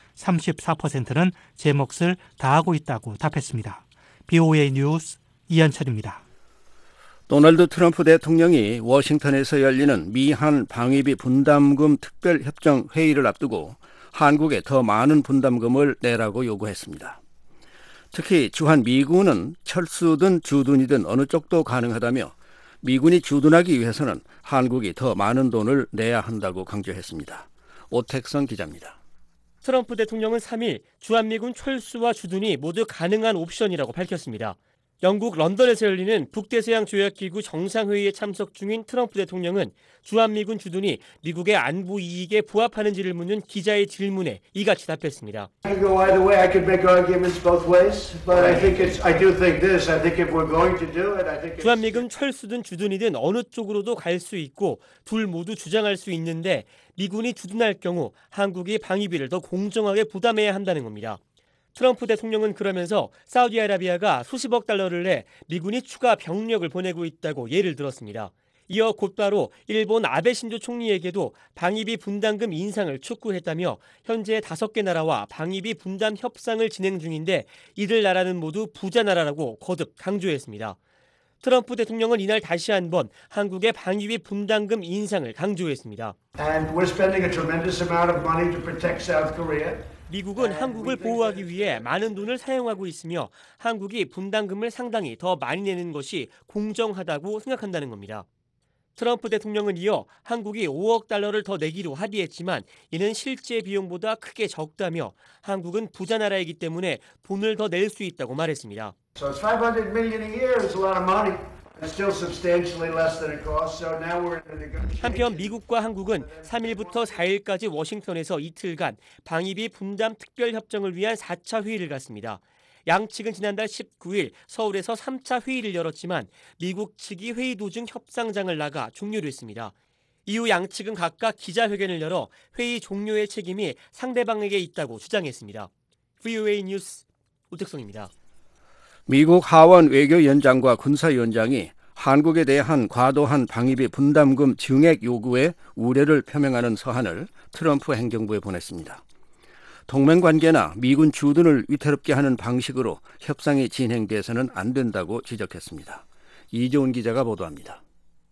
34%는 제 몫을 다하고 있다고 답했습니다. BOA 뉴스 이현철입니다. 도널드 트럼프 대통령이 워싱턴에서 열리는 미한 방위비 분담금 특별협정 회의를 앞두고 한국에 더 많은 분담금을 내라고 요구했습니다. 특히 주한 미군은 철수든 주둔이든 어느 쪽도 가능하다며 미군이 주둔하기 위해서는 한국이 더 많은 돈을 내야 한다고 강조했습니다. 오택성 기자입니다. 트럼프 대통령은 3일 주한미군 철수와 주둔이 모두 가능한 옵션이라고 밝혔습니다. 영국 런던에서 열리는 북대서양 조약기구 정상회의에 참석 중인 트럼프 대통령은 주한미군 주둔이 미국의 안보 이익에 부합하는지를 묻는 기자의 질문에 이같이 답했습니다. 주한미군 철수든 주둔이든 어느 쪽으로도 갈 수 있고 둘 모두 주장할 수 있는데 미군이 주둔할 경우 한국이 방위비를 더 공정하게 부담해야 한다는 겁니다. 트럼프 대통령은 그러면서 사우디아라비아가 수십억 달러를 내 미군이 추가 병력을 보내고 있다고 예를 들었습니다. 이어 곧바로 일본 아베 신조 총리에게도 방위비 분담금 인상을 촉구했다며 현재 5개 나라와 방위비 분담 협상을 진행 중인데 이들 나라는 모두 부자 나라라고 거듭 강조했습니다. 트럼프 대통령은 이날 다시 한번 한국의 방위비 분담금 인상을 강조했습니다. And we're spending a tremendous amount of money to protect South Korea. 미국은 한국을 보호하기 위해 많은 돈을 사용하고 있으며 한국이 분담금을 상당히 더 많이 내는 것이 공정하다고 생각한다는 겁니다. 트럼프 대통령은 이어 한국이 5억 달러를 더 내기로 합의했지만 이는 실제 비용보다 크게 적다며 한국은 부자 나라이기 때문에 돈을 더 낼 수 있다고 말했습니다. So it's $500 million a year. It's a lot of money. It's still substantially less than it costs. So now we're in a negotiation. 한편 미국과 한국은 3일부터 4일까지 워싱턴에서 이틀간 방위비 분담 특별협정을 위한 4차 회의를 갖습니다. 양측은 지난달 19일 서울에서 3차 회의를 열었지만 미국 측이 회의 도중 협상장을 나가 종료를 했습니다. 이후 양측은 각각 기자회견을 열어 회의 종료의 책임이 상대방에게 있다고 주장했습니다. VOA 뉴스 오택성입니다. 미국 하원 외교위원장과 군사위원장이 한국에 대한 과도한 방위비 분담금 증액 요구에 우려를 표명하는 서한을 트럼프 행정부에 보냈습니다. 동맹관계나 미군 주둔을 위태롭게 하는 방식으로 협상이 진행돼서는 안 된다고 지적했습니다. 이조은 기자가 보도합니다.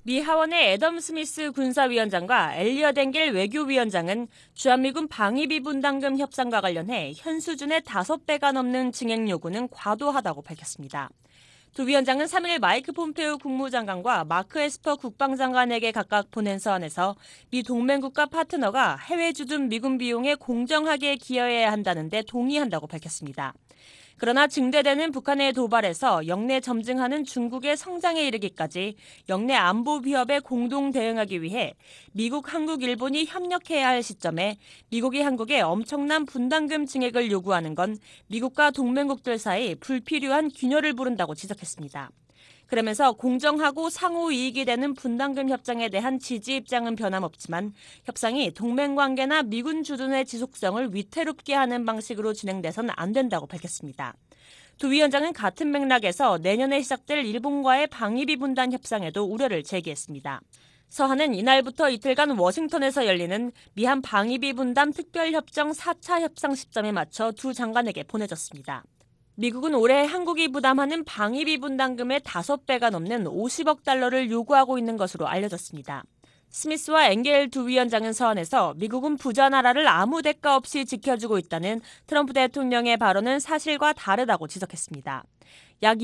미 하원의 애덤 스미스 군사위원장과 엘리엇 앵겔 외교위원장은 주한미군 방위비 분담금 협상과 관련해 현 수준의 5배가 넘는 증액 요구는 과도하다고 밝혔습니다. 두 위원장은 3일 마이크 폼페오 국무장관과 마크 에스퍼 국방장관에게 각각 보낸 서한에서 미 동맹국가 파트너가 해외 주둔 미군 비용에 공정하게 기여해야 한다는 데 동의한다고 밝혔습니다. 그러나 증대되는 북한의 도발에서 영내 점증하는 중국의 성장에 이르기까지 영내 안보 위협에 공동 대응하기 위해 미국, 한국, 일본이 협력해야 할 시점에 미국이 한국에 엄청난 분담금 증액을 요구하는 건 미국과 동맹국들 사이 불필요한 균열을 부른다고 지적했습니다. 그러면서 공정하고 상호 이익이 되는 분담금 협정에 대한 지지 입장은 변함없지만 협상이 동맹 관계나 미군 주둔의 지속성을 위태롭게 하는 방식으로 진행돼서는 안 된다고 밝혔습니다. 두 위원장은 같은 맥락에서 내년에 시작될 일본과의 방위비 분담 협상에도 우려를 제기했습니다. 서한은 이날부터 이틀간 워싱턴에서 열리는 미한 방위비 분담 특별협정 4차 협상 시점에 맞춰 두 장관에게 보내졌습니다. 미국은 올해 한국이 부담하는 방위비 분담금의 5배가 넘는 50억 달러를 요구하고 있는 것으로 알려졌습니다. 스미스와 앵겔 두 위원장은 서한에서 미국은 부자 나라를 아무 대가 없이 지켜주고 있다는 트럼프 대통령의 발언은 사실과 다르다고 지적했습니다. 약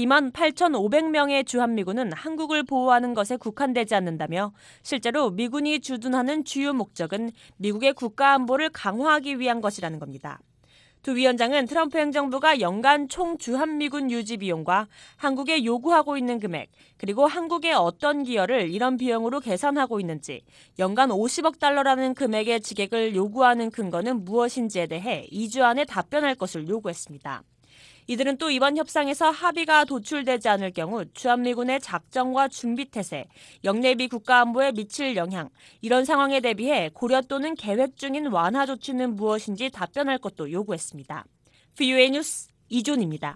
28,500명의 주한미군은 한국을 보호하는 것에 국한되지 않는다며 실제로 미군이 주둔하는 주요 목적은 미국의 국가안보를 강화하기 위한 것이라는 겁니다. 두 위원장은 트럼프 행정부가 연간 총 주한미군 유지 비용과 한국에 요구하고 있는 금액, 그리고 한국의 어떤 기여를 이런 비용으로 계산하고 있는지, 연간 50억 달러라는 금액의 지객을 요구하는 근거는 무엇인지에 대해 2주 안에 답변할 것을 요구했습니다. 이들은 또 이번 협상에서 합의가 도출되지 않을 경우 주한미군의 작전과 준비 태세, 영내비 국가안보에 미칠 영향, 이런 상황에 대비해 고려 또는 계획 중인 완화 조치는 무엇인지 답변할 것도 요구했습니다. VOA 뉴스 이존입니다.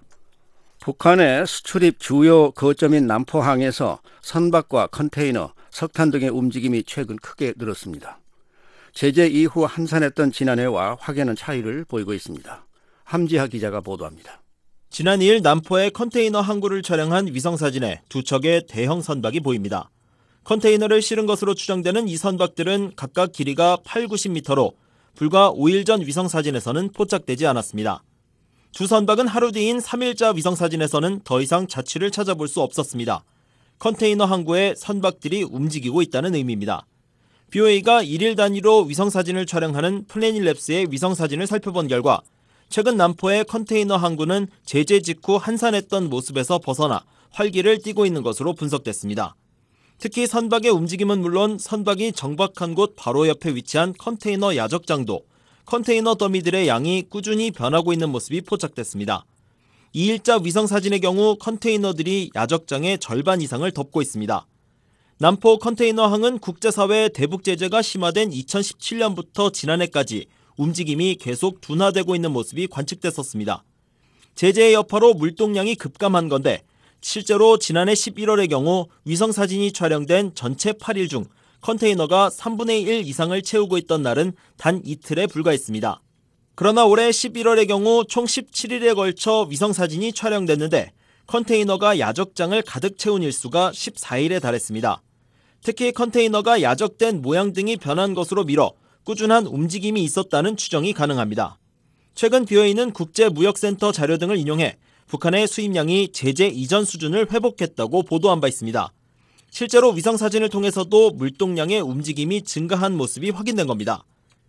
북한의 수출입 주요 거점인 남포항에서 선박과 컨테이너, 석탄 등의 움직임이 최근 크게 늘었습니다. 제재 이후 한산했던 지난해와 확연한 차이를 보이고 있습니다. 함지하 기자가 보도합니다. 지난 2일 남포의 컨테이너 항구를 촬영한 위성사진에 두 척의 대형 선박이 보입니다. 컨테이너를 실은 것으로 추정되는 이 선박들은 각각 길이가 8, 90m로 불과 5일 전 위성사진에서는 포착되지 않았습니다. 두 선박은 하루 뒤인 3일자 위성사진에서는 더 이상 자취를 찾아볼 수 없었습니다. 컨테이너 항구에 선박들이 움직이고 있다는 의미입니다. BOA가 1일 단위로 위성사진을 촬영하는 플래닛랩스의 위성사진을 살펴본 결과 최근 남포의 컨테이너 항구는 제재 직후 한산했던 모습에서 벗어나 활기를 띠고 있는 것으로 분석됐습니다. 특히 선박의 움직임은 물론 선박이 정박한 곳 바로 옆에 위치한 컨테이너 야적장도 컨테이너 더미들의 양이 꾸준히 변하고 있는 모습이 포착됐습니다. 2일자 위성사진의 경우 컨테이너들이 야적장의 절반 이상을 덮고 있습니다. 남포 컨테이너항은 국제사회의 대북 제재가 심화된 2017년부터 지난해까지 움직임이 계속 둔화되고 있는 모습이 관측됐었습니다. 제재의 여파로 물동량이 급감한 건데 실제로 지난해 11월의 경우 위성사진이 촬영된 전체 8일 중 컨테이너가 3분의 1 이상을 채우고 있던 날은 단 이틀에 불과했습니다. 그러나 올해 11월의 경우 총 17일에 걸쳐 위성사진이 촬영됐는데 컨테이너가 야적장을 가득 채운 일수가 14일에 달했습니다. 특히 컨테이너가 야적된 모양 등이 변한 것으로 미뤄 꾸준한 움직임이 있었다는 추정이 가능합니다. 최근 BOA는 국제무역센터 자료 등을 인용해 북한의 수입량이 제재 이전 수준을 회복했다고 보도한 바 있습니다. 실제로 위성사진을 통해서도 물동량의 움직임이 증가한 모습이 확인된 겁니다.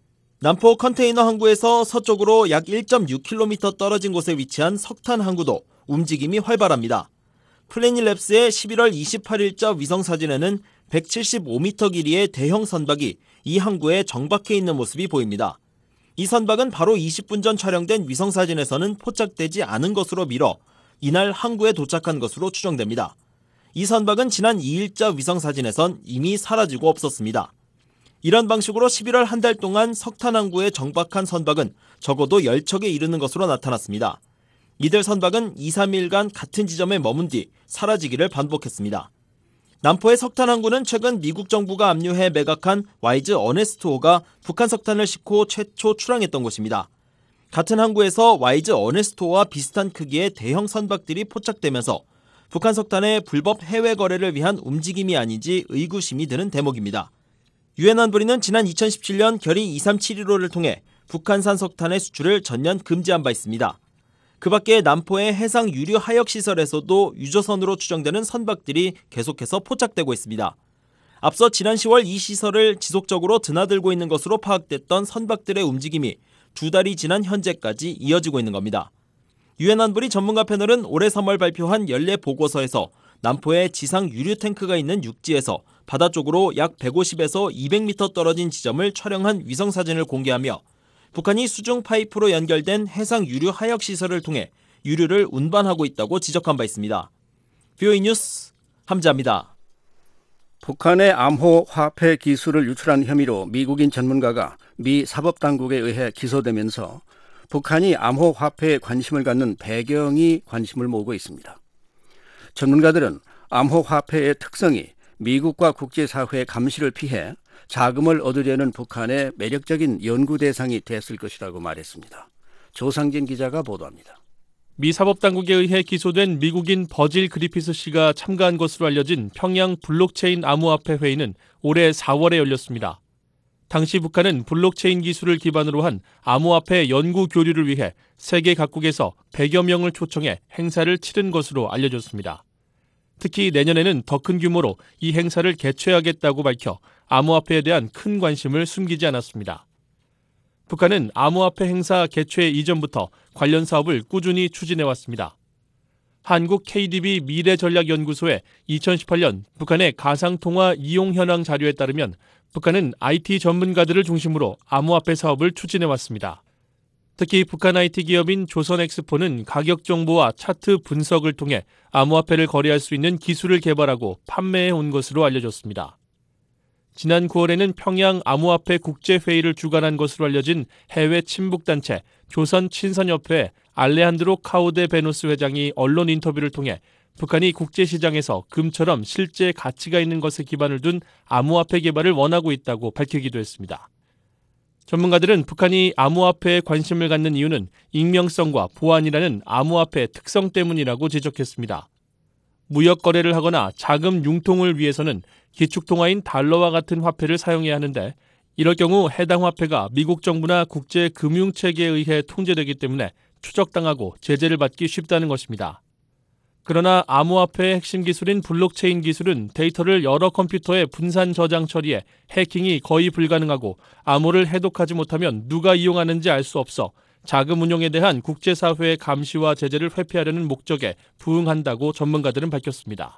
남포 컨테이너 항구에서 서쪽으로 약 1.6km 떨어진 곳에 위치한 석탄 항구도 움직임이 활발합니다. 플래닛랩스의 11월 28일자 위성사진에는 175m 길이의 대형 선박이 이 항구에 정박해 있는 모습이 보입니다. 이 선박은 바로 20분 전 촬영된 위성사진에서는 포착되지 않은 것으로 미뤄 이날 항구에 도착한 것으로 추정됩니다. 이 선박은 지난 2일자 위성사진에선 이미 사라지고 없었습니다. 이런 방식으로 11월 한 달 동안 석탄 항구에 정박한 선박은 적어도 10척에 이르는 것으로 나타났습니다. 이들 선박은 2, 3일간 같은 지점에 머문 뒤 사라지기를 반복했습니다. 남포의 석탄 항구는 최근 미국 정부가 압류해 매각한 와이즈 어네스트호가 북한 석탄을 싣고 최초 출항했던 곳입니다. 같은 항구에서 와이즈 어네스트호와 비슷한 크기의 대형 선박들이 포착되면서 북한 석탄의 불법 해외 거래를 위한 움직임이 아닌지 의구심이 드는 대목입니다. 유엔 안보리는 지난 2017년 결의 2371호를 통해 북한산 석탄의 수출을 전면 금지한 바 있습니다. 그 밖에 남포의 해상 유류 하역 시설에서도 유조선으로 추정되는 선박들이 계속해서 포착되고 있습니다. 앞서 지난 10월 이 시설을 지속적으로 드나들고 있는 것으로 파악됐던 선박들의 움직임이 2달이 지난 현재까지 이어지고 있는 겁니다. 유엔 안보리 전문가 패널은 올해 3월 발표한 연례 보고서에서 남포에 지상 유류 탱크가 있는 육지에서 바다 쪽으로 약 150에서 200m 떨어진 지점을 촬영한 위성사진을 공개하며 북한이 수중 파이프로 연결된 해상 유류 하역 시설을 통해 유류를 운반하고 있다고 지적한 바 있습니다. VOA 뉴스 함자입니다. 북한의 암호 화폐 기술을 유출한 혐의로 미국인 전문가가 미 사법당국에 의해 기소되면서 북한이 암호 화폐에 관심을 갖는 배경이 관심을 모으고 있습니다. 전문가들은 암호 화폐의 특성이 미국과 국제사회의 감시를 피해 자금을 얻으려는 북한의 매력적인 연구 대상이 됐을 것이라고 말했습니다. 조상진 기자가 보도합니다. 미 사법당국에 의해 기소된 미국인 버질 그리피스 씨가 참가한 것으로 알려진 평양 블록체인 암호화폐 회의는 올해 4월에 열렸습니다. 당시 북한은 블록체인 기술을 기반으로 한 암호화폐 연구 교류를 위해 세계 각국에서 100여 명을 초청해 행사를 치른 것으로 알려졌습니다. 특히 내년에는 더 큰 규모로 이 행사를 개최하겠다고 밝혀 암호화폐에 대한 큰 관심을 숨기지 않았습니다. 북한은 암호화폐 행사 개최 이전부터 관련 사업을 꾸준히 추진해왔습니다. 한국 KDB 미래전략연구소의 2018년 북한의 가상통화 이용 현황 자료에 따르면 북한은 IT 전문가들을 중심으로 암호화폐 사업을 추진해왔습니다. 특히 북한 IT 기업인 조선엑스포는 가격 정보와 차트 분석을 통해 암호화폐를 거래할 수 있는 기술을 개발하고 판매해 온 것으로 알려졌습니다. 지난 9월에는 평양 암호화폐 국제회의를 주관한 것으로 알려진 해외 친북단체 조선친선협회 알레한드로 카우데 베노스 회장이 언론 인터뷰를 통해 북한이 국제시장에서 금처럼 실제 가치가 있는 것에 기반을 둔 암호화폐 개발을 원하고 있다고 밝히기도 했습니다. 전문가들은 북한이 암호화폐에 관심을 갖는 이유는 익명성과 보안이라는 암호화폐 특성 때문이라고 지적했습니다. 무역 거래를 하거나 자금 융통을 위해서는 기축통화인 달러와 같은 화폐를 사용해야 하는데 이럴 경우 해당 화폐가 미국 정부나 국제 금융체계에 의해 통제되기 때문에 추적당하고 제재를 받기 쉽다는 것입니다. 그러나 암호화폐의 핵심 기술인 블록체인 기술은 데이터를 여러 컴퓨터에 분산 저장 처리해 해킹이 거의 불가능하고 암호를 해독하지 못하면 누가 이용하는지 알 수 없어 자금 운용에 대한 국제사회의 감시와 제재를 회피하려는 목적에 부응한다고 전문가들은 밝혔습니다.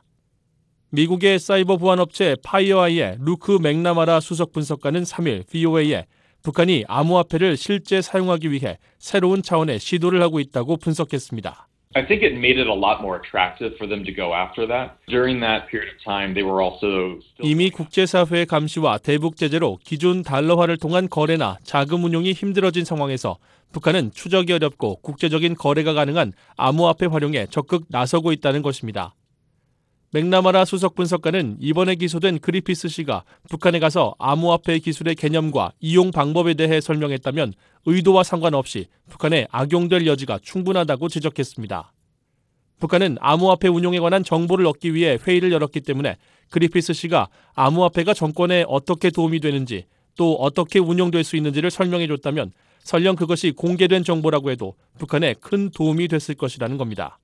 미국의 사이버 보안업체 파이어아이의 루크 맥나마라 수석 분석가는 3일 VOA에 북한이 암호화폐를 실제 사용하기 위해 새로운 차원의 시도를 하고 있다고 분석했습니다. I think it made it a lot more attractive for them to go after that. During that period of time, they were also 이미 국제사회의 감시와 대북 제재로 기존 달러화를 통한 거래나 자금 운용이 힘들어진 상황에서 북한은 추적이 어렵고 국제적인 거래가 가능한 암호화폐 활용에 적극 나서고 있다는 것입니다. 맥나마라 수석 분석가는 이번에 기소된 그리피스 씨가 북한에 가서 암호화폐 기술의 개념과 이용 방법에 대해 설명했다면 의도와 상관없이 북한에 악용될 여지가 충분하다고 지적했습니다. 북한은 암호화폐 운용에 관한 정보를 얻기 위해 회의를 열었기 때문에 그리피스 씨가 암호화폐가 정권에 어떻게 도움이 되는지 또 어떻게 운용될 수 있는지를 설명해줬다면 설령 그것이 공개된 정보라고 해도 북한에 큰 도움이 됐을 것이라는 겁니다.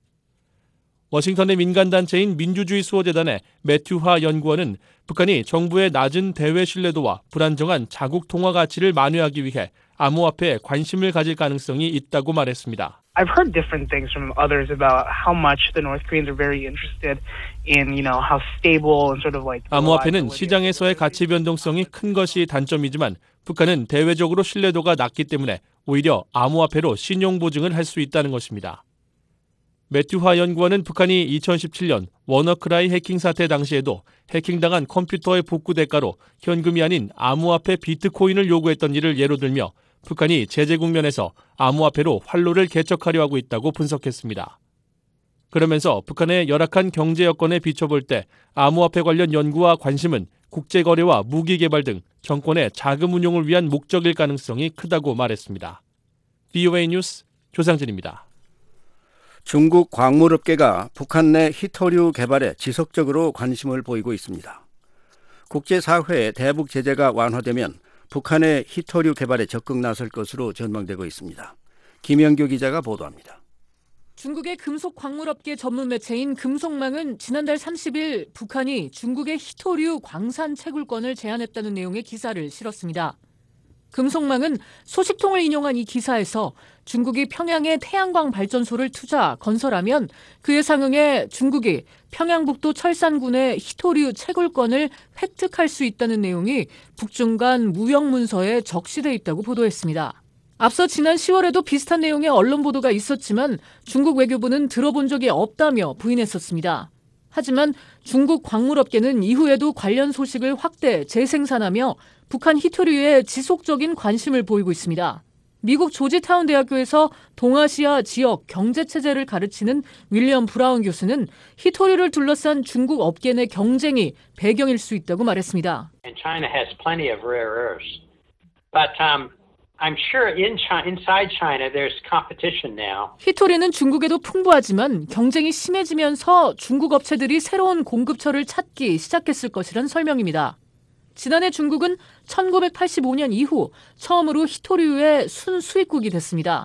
워싱턴의 민간단체인 민주주의 수호재단의 매튜하 연구원은 북한이 정부의 낮은 대외 신뢰도와 불안정한 자국 통화 가치를 만회하기 위해 암호화폐에 관심을 가질 가능성이 있다고 말했습니다. I've heard different things from others about how much the North Koreans are very interested in, how stable and sort of like. 암호화폐는 시장에서의 가치 변동성이 큰 것이 단점이지만 북한은 대외적으로 신뢰도가 낮기 때문에 오히려 암호화폐로 신용 보증을 할 수 있다는 것입니다. 매튜하 연구원은 북한이 2017년 워너크라이 해킹 사태 당시에도 해킹당한 컴퓨터의 복구 대가로 현금이 아닌 암호화폐 비트코인을 요구했던 일을 예로 들며 북한이 제재 국면에서 암호화폐로 활로를 개척하려 하고 있다고 분석했습니다. 그러면서 북한의 열악한 경제 여건에 비춰볼 때 암호화폐 관련 연구와 관심은 국제거래와 무기개발 등 정권의 자금 운용을 위한 목적일 가능성이 크다고 말했습니다. VOA 뉴스 조상진입니다. 중국 광물업계가 북한 내 히토류 개발에 지속적으로 관심을 보이고 있습니다. 국제사회의 대북 제재가 완화되면 북한의 히토류 개발에 적극 나설 것으로 전망되고 있습니다. 김영규 기자가 보도합니다. 중국의 금속 광물업계 전문 매체인 금속망은 지난달 30일 북한이 중국의 히토류 광산 채굴권을 제안했다는 내용의 기사를 실었습니다. 금속망은 소식통을 인용한 이 기사에서 중국이 평양에 태양광 발전소를 건설하면 그에 상응해 중국이 평양북도 철산군의 히토류 채굴권을 획득할 수 있다는 내용이 북중 간 무역 문서에 적시돼 있다고 보도했습니다. 앞서 지난 10월에도 비슷한 내용의 언론 보도가 있었지만 중국 외교부는 들어본 적이 없다며 부인했었습니다. 하지만 중국 광물업계는 이후에도 관련 소식을 확대 재생산하며 북한 히토류에 지속적인 관심을 보이고 있습니다. 미국 조지타운 대학교에서 동아시아 지역 경제체제를 가르치는 윌리엄 브라운 교수는 히토류를 둘러싼 중국 업계 내 경쟁이 배경일 수 있다고 말했습니다. China has plenty of rare earths, but I'm sure inside China there's competition now. 히토류는 중국에도 풍부하지만 경쟁이 심해지면서 중국 업체들이 새로운 공급처를 찾기 시작했을 것이란 설명입니다. 지난해 중국은 1985년 이후 처음으로 히토류의 순수입국이 됐습니다.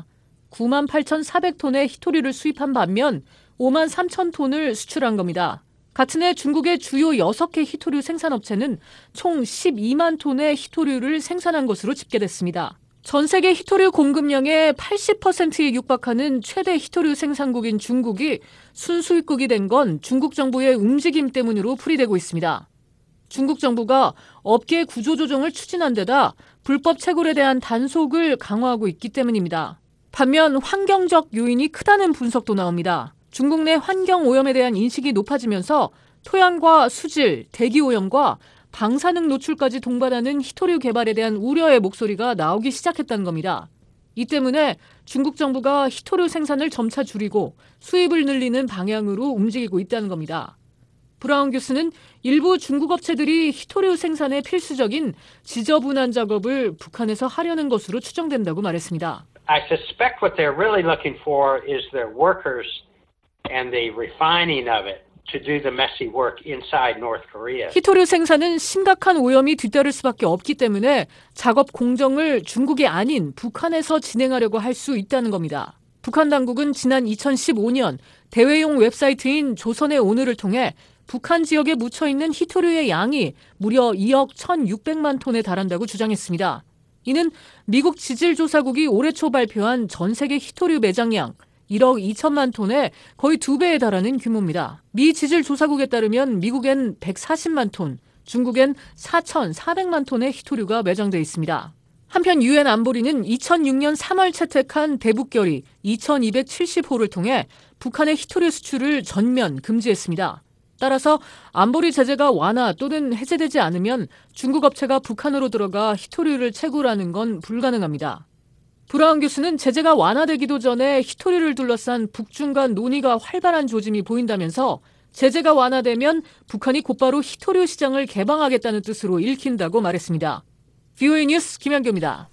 98,400톤의 히토류를 수입한 반면 53,000톤을 수출한 겁니다. 같은 해 중국의 주요 6개 히토류 생산업체는 총 12만 톤의 히토류를 생산한 것으로 집계됐습니다. 전 세계 히토류 공급량의 80%에 육박하는 최대 히토류 생산국인 중국이 순수입국이 된 건 중국 정부의 움직임 때문으로 풀이되고 있습니다. 중국 정부가 업계 구조조정을 추진한 데다 불법 채굴에 대한 단속을 강화하고 있기 때문입니다. 반면 환경적 요인이 크다는 분석도 나옵니다. 중국 내 환경 오염에 대한 인식이 높아지면서 토양과 수질, 대기 오염과 방사능 노출까지 동반하는 히토류 개발에 대한 우려의 목소리가 나오기 시작했다는 겁니다. 이 때문에 중국 정부가 히토류 생산을 점차 줄이고 수입을 늘리는 방향으로 움직이고 있다는 겁니다. 브라운 교수는 일부 중국 업체들이 히토류 생산에 필수적인 지저분한 작업을 북한에서 하려는 것으로 추정된다고 말했습니다. I suspect what they're really looking for is their workers and the refining of it to do the messy work inside North Korea. 히토류 생산은 심각한 오염이 뒤따를 수밖에 없기 때문에 작업 공정을 중국이 아닌 북한에서 진행하려고 할 수 있다는 겁니다. 북한 당국은 지난 2015년 대외용 웹사이트인 조선의 오늘을 통해 북한 지역에 묻혀있는 히토류의 양이 무려 2억 1,600만 톤에 달한다고 주장했습니다. 이는 미국 지질조사국이 올해 초 발표한 전 세계 히토류 매장량 1억 2천만 톤에 거의 2배에 달하는 규모입니다. 미 지질조사국에 따르면 미국엔 140만 톤, 중국엔 4,400만 톤의 히토류가 매장돼 있습니다. 한편 유엔 안보리는 2006년 3월 채택한 대북결의 2270호를 통해 북한의 히토류 수출을 전면 금지했습니다. 따라서 안보리 제재가 완화 또는 해제되지 않으면 중국 업체가 북한으로 들어가 히토류를 채굴하는 건 불가능합니다. 브라운 교수는 제재가 완화되기도 전에 히토류를 둘러싼 북중 간 논의가 활발한 조짐이 보인다면서 제재가 완화되면 북한이 곧바로 히토류 시장을 개방하겠다는 뜻으로 읽힌다고 말했습니다. VOA 뉴스 김현규입니다.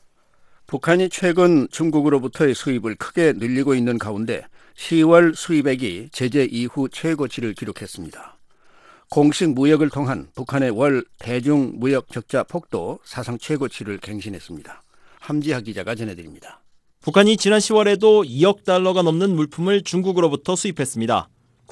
북한이 최근 중국으로부터의 수입을 크게 늘리고 있는 가운데 10월 수입액이 제재 이후 최고치를 기록했습니다. 공식 무역을 통한 북한의 월 대중 무역 적자 폭도 사상 최고치를 갱신했습니다. 함지하 기자가 전해드립니다. 북한이 지난 10월에도 2억 달러가 넘는 물품을 중국으로부터 수입했습니다.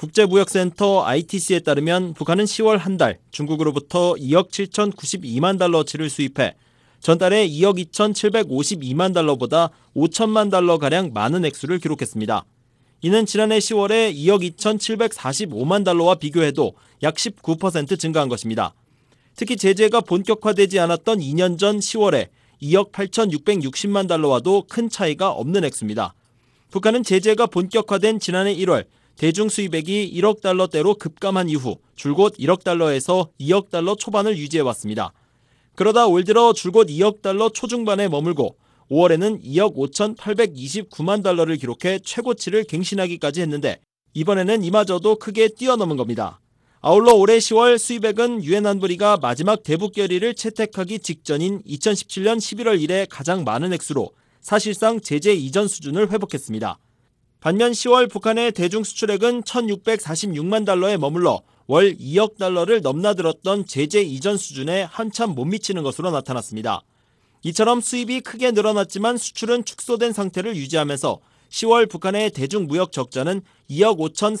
국제무역센터 ITC에 따르면 북한은 10월 한 달 중국으로부터 2억 7,092만 달러치를 수입해 전달에 2억 2,752만 달러보다 5천만 달러가량 많은 액수를 기록했습니다. 이는 지난해 10월에 2억 2,745만 달러와 비교해도 약 19% 증가한 것입니다. 특히 제재가 본격화되지 않았던 2년 전 10월에 2억 8,660만 달러와도 큰 차이가 없는 액수입니다. 북한은 제재가 본격화된 지난해 1월 대중 수입액이 1억 달러대로 급감한 이후 줄곧 1억 달러에서 2억 달러 초반을 유지해왔습니다. 그러다 올 들어 줄곧 2억 달러 초중반에 머물고 5월에는 2억 5,829만 달러를 기록해 최고치를 갱신하기까지 했는데 이번에는 이마저도 크게 뛰어넘은 겁니다. 아울러 올해 10월 수입액은 유엔 안보리가 마지막 대북결의를 채택하기 직전인 2017년 11월 이래 가장 많은 액수로 사실상 제재 이전 수준을 회복했습니다. 반면 10월 북한의 대중 수출액은 1,646만 달러에 머물러 월 2억 달러를 넘나들었던 제재 이전 수준에 한참 못 미치는 것으로 나타났습니다. 이처럼 수입이 크게 늘어났지만 수출은 축소된 상태를 유지하면서 10월 북한의 대중 무역 적자는 2억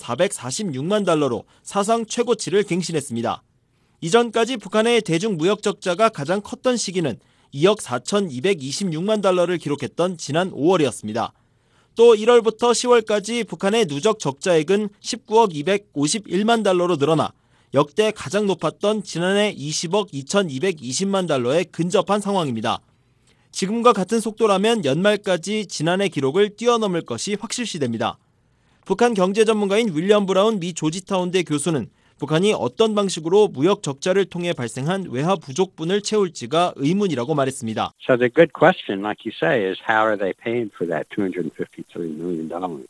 5,446만 달러로 사상 최고치를 갱신했습니다. 이전까지 북한의 대중 무역 적자가 가장 컸던 시기는 2억 4,226만 달러를 기록했던 지난 5월이었습니다. 또 1월부터 10월까지 북한의 누적 적자액은 19억 251만 달러로 늘어나 역대 가장 높았던 지난해 20억 2,220만 달러에 근접한 상황입니다. 지금과 같은 속도라면 연말까지 지난해 기록을 뛰어넘을 것이 확실시됩니다. 북한 경제 전문가인 윌리엄 브라운 미 조지타운대 교수는 북한이 어떤 방식으로 무역 적자를 통해 발생한 외화 부족분을 채울지가 의문이라고 말했습니다. So the good question, like you say, is how are they paying for that $253 million?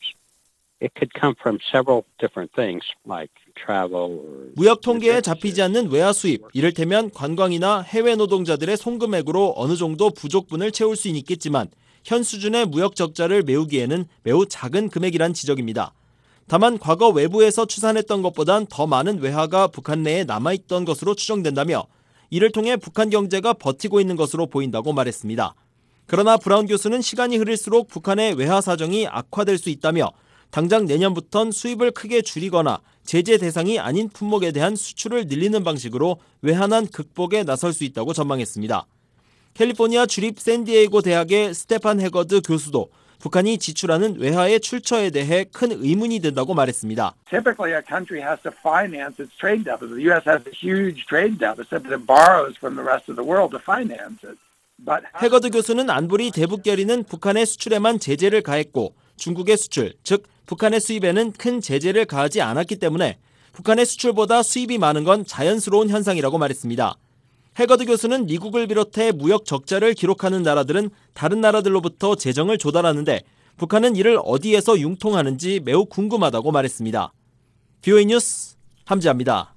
It could come from several different things, like travel or... 무역 통계에 잡히지 않는 외화 수입, 이를테면 관광이나 해외 노동자들의 송금액으로 어느 정도 부족분을 채울 수는 있겠지만 현 수준의 무역 적자를 메우기에는 매우 작은 금액이란 지적입니다. 다만 과거 외부에서 추산했던 것보단 더 많은 외화가 북한 내에 남아있던 것으로 추정된다며 이를 통해 북한 경제가 버티고 있는 것으로 보인다고 말했습니다. 그러나 브라운 교수는 시간이 흐를수록 북한의 외화 사정이 악화될 수 있다며 당장 내년부턴 수입을 크게 줄이거나 제재 대상이 아닌 품목에 대한 수출을 늘리는 방식으로 외환난 극복에 나설 수 있다고 전망했습니다. 캘리포니아 주립 샌디에이고 대학의 스테판 해거드 교수도 북한이 지출하는 외화의 출처에 대해 큰 의문이 든다고 말했습니다. Typically, a country has to finance its trade deficit. The U.S. has a huge trade deficit, but it borrows from the rest of the world to finance it. 해거드 교수는 안보리 대북결의는 북한의 수출에만 제재를 가했고 중국의 수출, 즉 북한의 수입에는 큰 제재를 가하지 않았기 때문에 북한의 수출보다 수입이 많은 건 자연스러운 현상이라고 말했습니다. 해거드 교수는 미국을 비롯해 무역 적자를 기록하는 나라들은 다른 나라들로부터 재정을 조달하는데 북한은 이를 어디에서 융통하는지 매우 궁금하다고 말했습니다. VOA 뉴스 함지아입니다.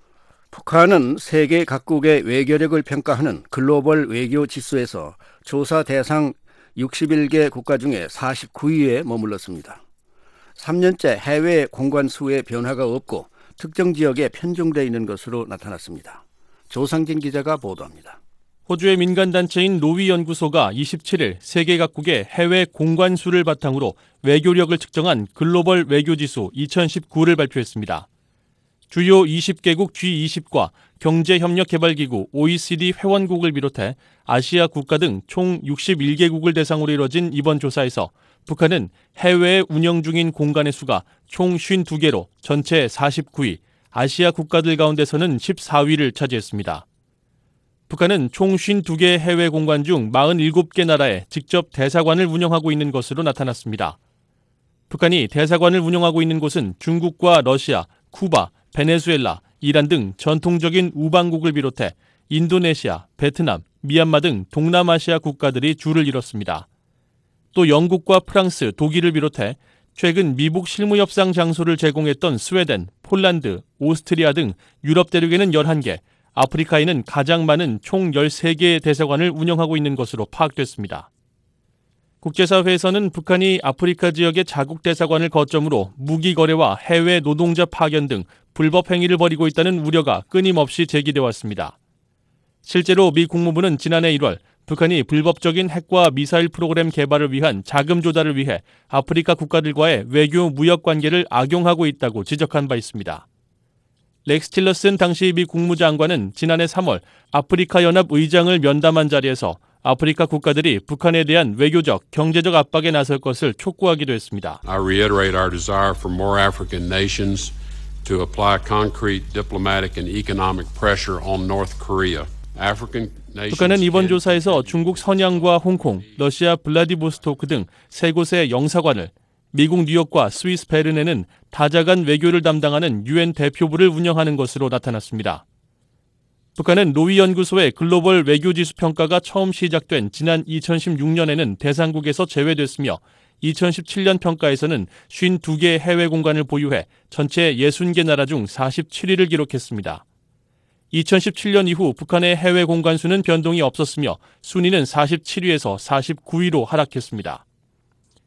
북한은 세계 각국의 외교력을 평가하는 글로벌 외교 지수에서 조사 대상 61개 국가 중에 49위에 머물렀습니다. 3년째 해외 공관 수의 변화가 없고 특정 지역에 편중되어 있는 것으로 나타났습니다. 조상진 기자가 보도합니다. 호주의 민간단체인 로위 연구소가 27일 세계 각국의 해외 공관 수를 바탕으로 외교력을 측정한 글로벌 외교지수 2019를 발표했습니다. 주요 20개국 G20과 경제협력개발기구 OECD 회원국을 비롯해 아시아 국가 등 총 61개국을 대상으로 이뤄진 이번 조사에서 북한은 해외에 운영 중인 공간의 수가 총 52개로 전체 49위, 아시아 국가들 가운데서는 14위를 차지했습니다. 북한은 총 52개 해외 공간 중 47개 나라에 직접 대사관을 운영하고 있는 것으로 나타났습니다. 북한이 대사관을 운영하고 있는 곳은 중국과 러시아, 쿠바, 베네수엘라, 이란 등 전통적인 우방국을 비롯해 인도네시아, 베트남, 미얀마 등 동남아시아 국가들이 줄을 이뤘습니다. 또 영국과 프랑스, 독일을 비롯해 최근 미북 실무협상 장소를 제공했던 스웨덴, 폴란드, 오스트리아 등 유럽 대륙에는 11개, 아프리카에는 가장 많은 총 13개의 대사관을 운영하고 있는 것으로 파악됐습니다. 국제사회에서는 북한이 아프리카 지역의 자국 대사관을 거점으로 무기 거래와 해외 노동자 파견 등 불법 행위를 벌이고 있다는 우려가 끊임없이 제기돼 왔습니다. 실제로 미 국무부는 지난해 1월 북한이 불법적인 핵과 미사일 프로그램 개발을 위한 자금 조달을 위해 아프리카 국가들과의 외교 무역 관계를 악용하고 있다고 지적한 바 있습니다. 렉스 틸러슨 당시 미 국무장관은 지난해 3월 아프리카 연합 의장을 면담한 자리에서 아프리카 국가들이 북한에 대한 외교적, 경제적 압박에 나설 것을 촉구하기도 했습니다. I reiterate our desire for more African nations to apply concrete diplomatic and economic pressure on North Korea. 북한은 이번 조사에서 중국 선양과 홍콩, 러시아 블라디보스토크 등 세 곳의 영사관을, 미국 뉴욕과 스위스 베른에는 다자간 외교를 담당하는 UN 대표부를 운영하는 것으로 나타났습니다. 북한은 로위 연구소의 글로벌 외교지수 평가가 처음 시작된 지난 2016년에는 대상국에서 제외됐으며 2017년 평가에서는 52개 해외 공간을 보유해 전체 60개 나라 중 47위를 기록했습니다. 2017년 이후 북한의 해외 공간 수는 변동이 없었으며 순위는 47위에서 49위로 하락했습니다.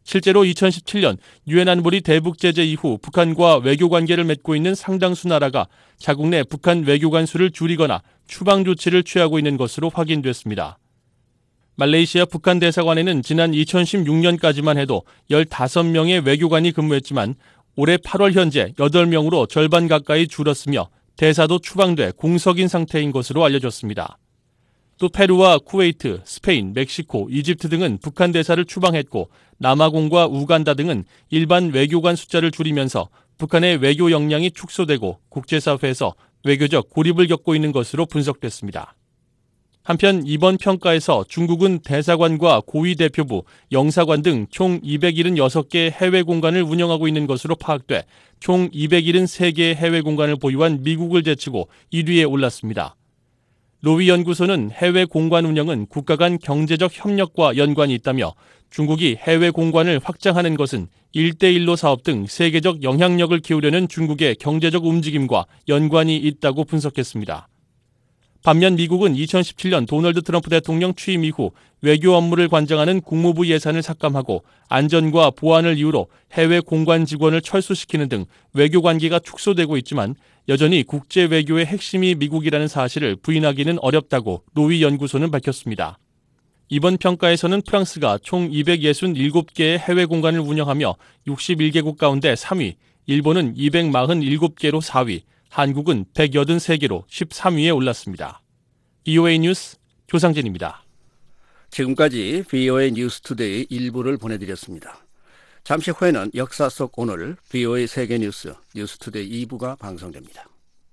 실제로 2017년 유엔 안보리 대북 제재 이후 북한과 외교 관계를 맺고 있는 상당수 나라가 자국 내 북한 외교관 수를 줄이거나 추방 조치를 취하고 있는 것으로 확인됐습니다. 말레이시아 북한 대사관에는 지난 2016년까지만 해도 15명의 외교관이 근무했지만 올해 8월 현재 8명으로 절반 가까이 줄었으며 대사도 추방돼 공석인 상태인 것으로 알려졌습니다. 또 페루와 쿠웨이트, 스페인, 멕시코, 이집트 등은 북한 대사를 추방했고 남아공과 우간다 등은 일반 외교관 숫자를 줄이면서 북한의 외교 역량이 축소되고 국제사회에서 외교적 고립을 겪고 있는 것으로 분석됐습니다. 한편 이번 평가에서 중국은 대사관과 고위 대표부, 영사관 등 총 276개 해외 공간을 운영하고 있는 것으로 파악돼 총 273개의 해외 공간을 보유한 미국을 제치고 1위에 올랐습니다. 로위 연구소는 해외 공간 운영은 국가 간 경제적 협력과 연관이 있다며 중국이 해외 공간을 확장하는 것은 1대1로 사업 등 세계적 영향력을 키우려는 중국의 경제적 움직임과 연관이 있다고 분석했습니다. 반면 미국은 2017년 도널드 트럼프 대통령 취임 이후 외교 업무를 관장하는 국무부 예산을 삭감하고 안전과 보안을 이유로 해외 공관 직원을 철수시키는 등 외교 관계가 축소되고 있지만 여전히 국제 외교의 핵심이 미국이라는 사실을 부인하기는 어렵다고 로위 연구소는 밝혔습니다. 이번 평가에서는 프랑스가 총 267개의 해외 공간을 운영하며 61개국 가운데 3위, 일본은 247개로 4위, 한국은 183개로 13위에 올랐습니다. VOA 뉴스 조상진입니다. 지금까지 VOA 뉴스 투데이 1부를 보내드렸습니다. 잠시 후에는 역사 속 오늘 VOA 세계 뉴스 투데이 2부가 방송됩니다.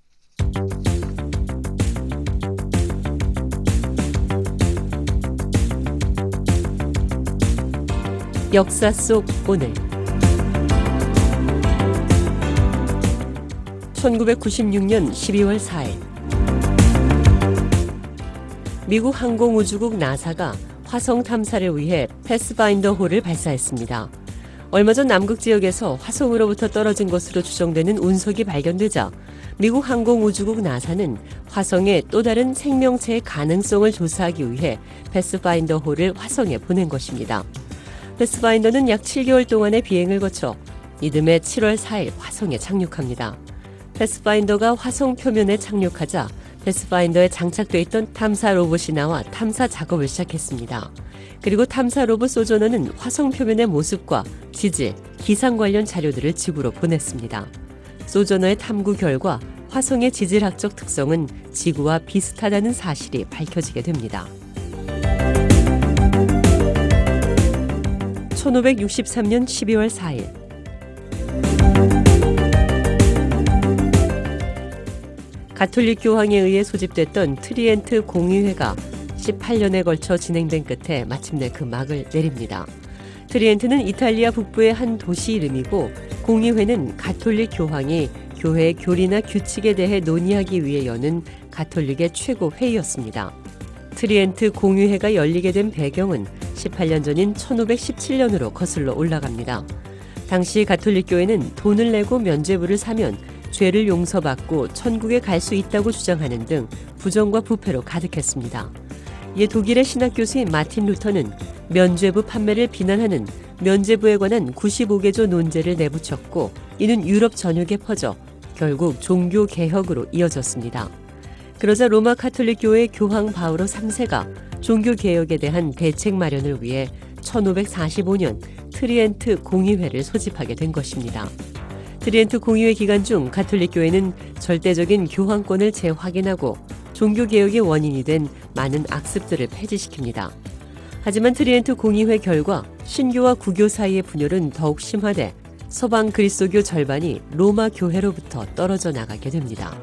역사 속 오늘 1996년 12월 4일 미국 항공우주국 나사가 화성 탐사를 위해 패스파인더호를 발사했습니다. 얼마 전 남극 지역에서 화성으로부터 떨어진 것으로 추정되는 운석이 발견되자 미국 항공우주국 나사는 화성의 또 다른 생명체의 가능성을 조사하기 위해 패스파인더호를 화성에 보낸 것입니다. 패스파인더는 약 7개월 동안의 비행을 거쳐 이듬해 7월 4일 화성에 착륙합니다. 패스파인더가 화성 표면에 착륙하자 패스파인더에 장착돼 있던 탐사 로봇이 나와 탐사 작업을 시작했습니다. 그리고 탐사 로봇 소저너는 화성 표면의 모습과 지질, 기상 관련 자료들을 지구로 보냈습니다. 소저너의 탐구 결과 화성의 지질학적 특성은 지구와 비슷하다는 사실이 밝혀지게 됩니다. 1563년 12월 4일 가톨릭 교황에 의해 소집됐던 트리엔트 공의회가 18년에 걸쳐 진행된 끝에 마침내 그 막을 내립니다. 트리엔트는 이탈리아 북부의 한 도시 이름이고 공의회는 가톨릭 교황이 교회의 교리나 규칙에 대해 논의하기 위해 여는 가톨릭의 최고 회의였습니다. 트리엔트 공의회가 열리게 된 배경은 18년 전인 1517년으로 거슬러 올라갑니다. 당시 가톨릭 교회는 돈을 내고 면죄부를 사면 죄를 용서받고 천국에 갈 수 있다고 주장하는 등 부정과 부패로 가득했습니다. 이에 독일의 신학교수인 마틴 루터는 면죄부 판매를 비난하는 면죄부에 관한 95개조 논제를 내붙였고 이는 유럽 전역에 퍼져 결국 종교개혁으로 이어졌습니다. 그러자 로마 가톨릭 교회 교황 바오로 3세가 종교개혁에 대한 대책 마련을 위해 1545년 트리엔트 공의회를 소집하게 된 것입니다. 트리엔트 공의회 기간 중 가톨릭 교회는 절대적인 교황권을 재확인하고 종교개혁의 원인이 된 많은 악습들을 폐지시킵니다. 하지만 트리엔트 공의회 결과 신교와 구교 사이의 분열은 더욱 심화돼 서방 그리스도교 절반이 로마 교회로부터 떨어져 나가게 됩니다.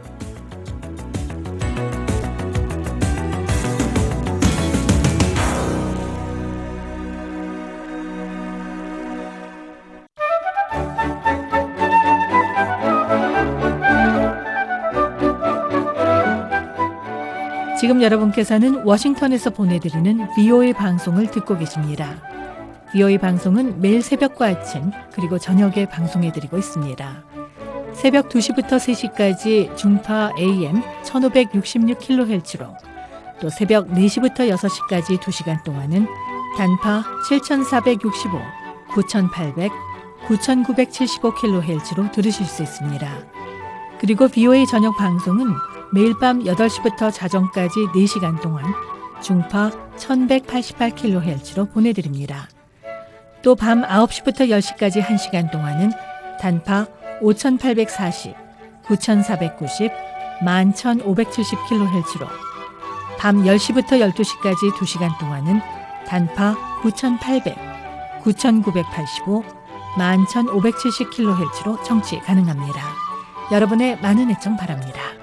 지금 여러분께서는 워싱턴에서 보내드리는 VOA 방송을 듣고 계십니다. VOA 방송은 매일 새벽과 아침 그리고 저녁에 방송해드리고 있습니다. 새벽 2시부터 3시까지 중파 AM 1566kHz로 또 새벽 4시부터 6시까지 2시간 동안은 단파 7465 9,800, 9,975kHz로 들으실 수 있습니다. 그리고 VOA 저녁 방송은 매일 밤 8시부터 자정까지 4시간 동안 중파 1,188kHz로 보내드립니다. 또 밤 9시부터 10시까지 1시간 동안은 단파 5,840, 9,490, 11,570kHz로 밤 10시부터 12시까지 2시간 동안은 단파 9,800, 9,985, 11,570kHz로 청취 가능합니다. 여러분의 많은 애청 바랍니다.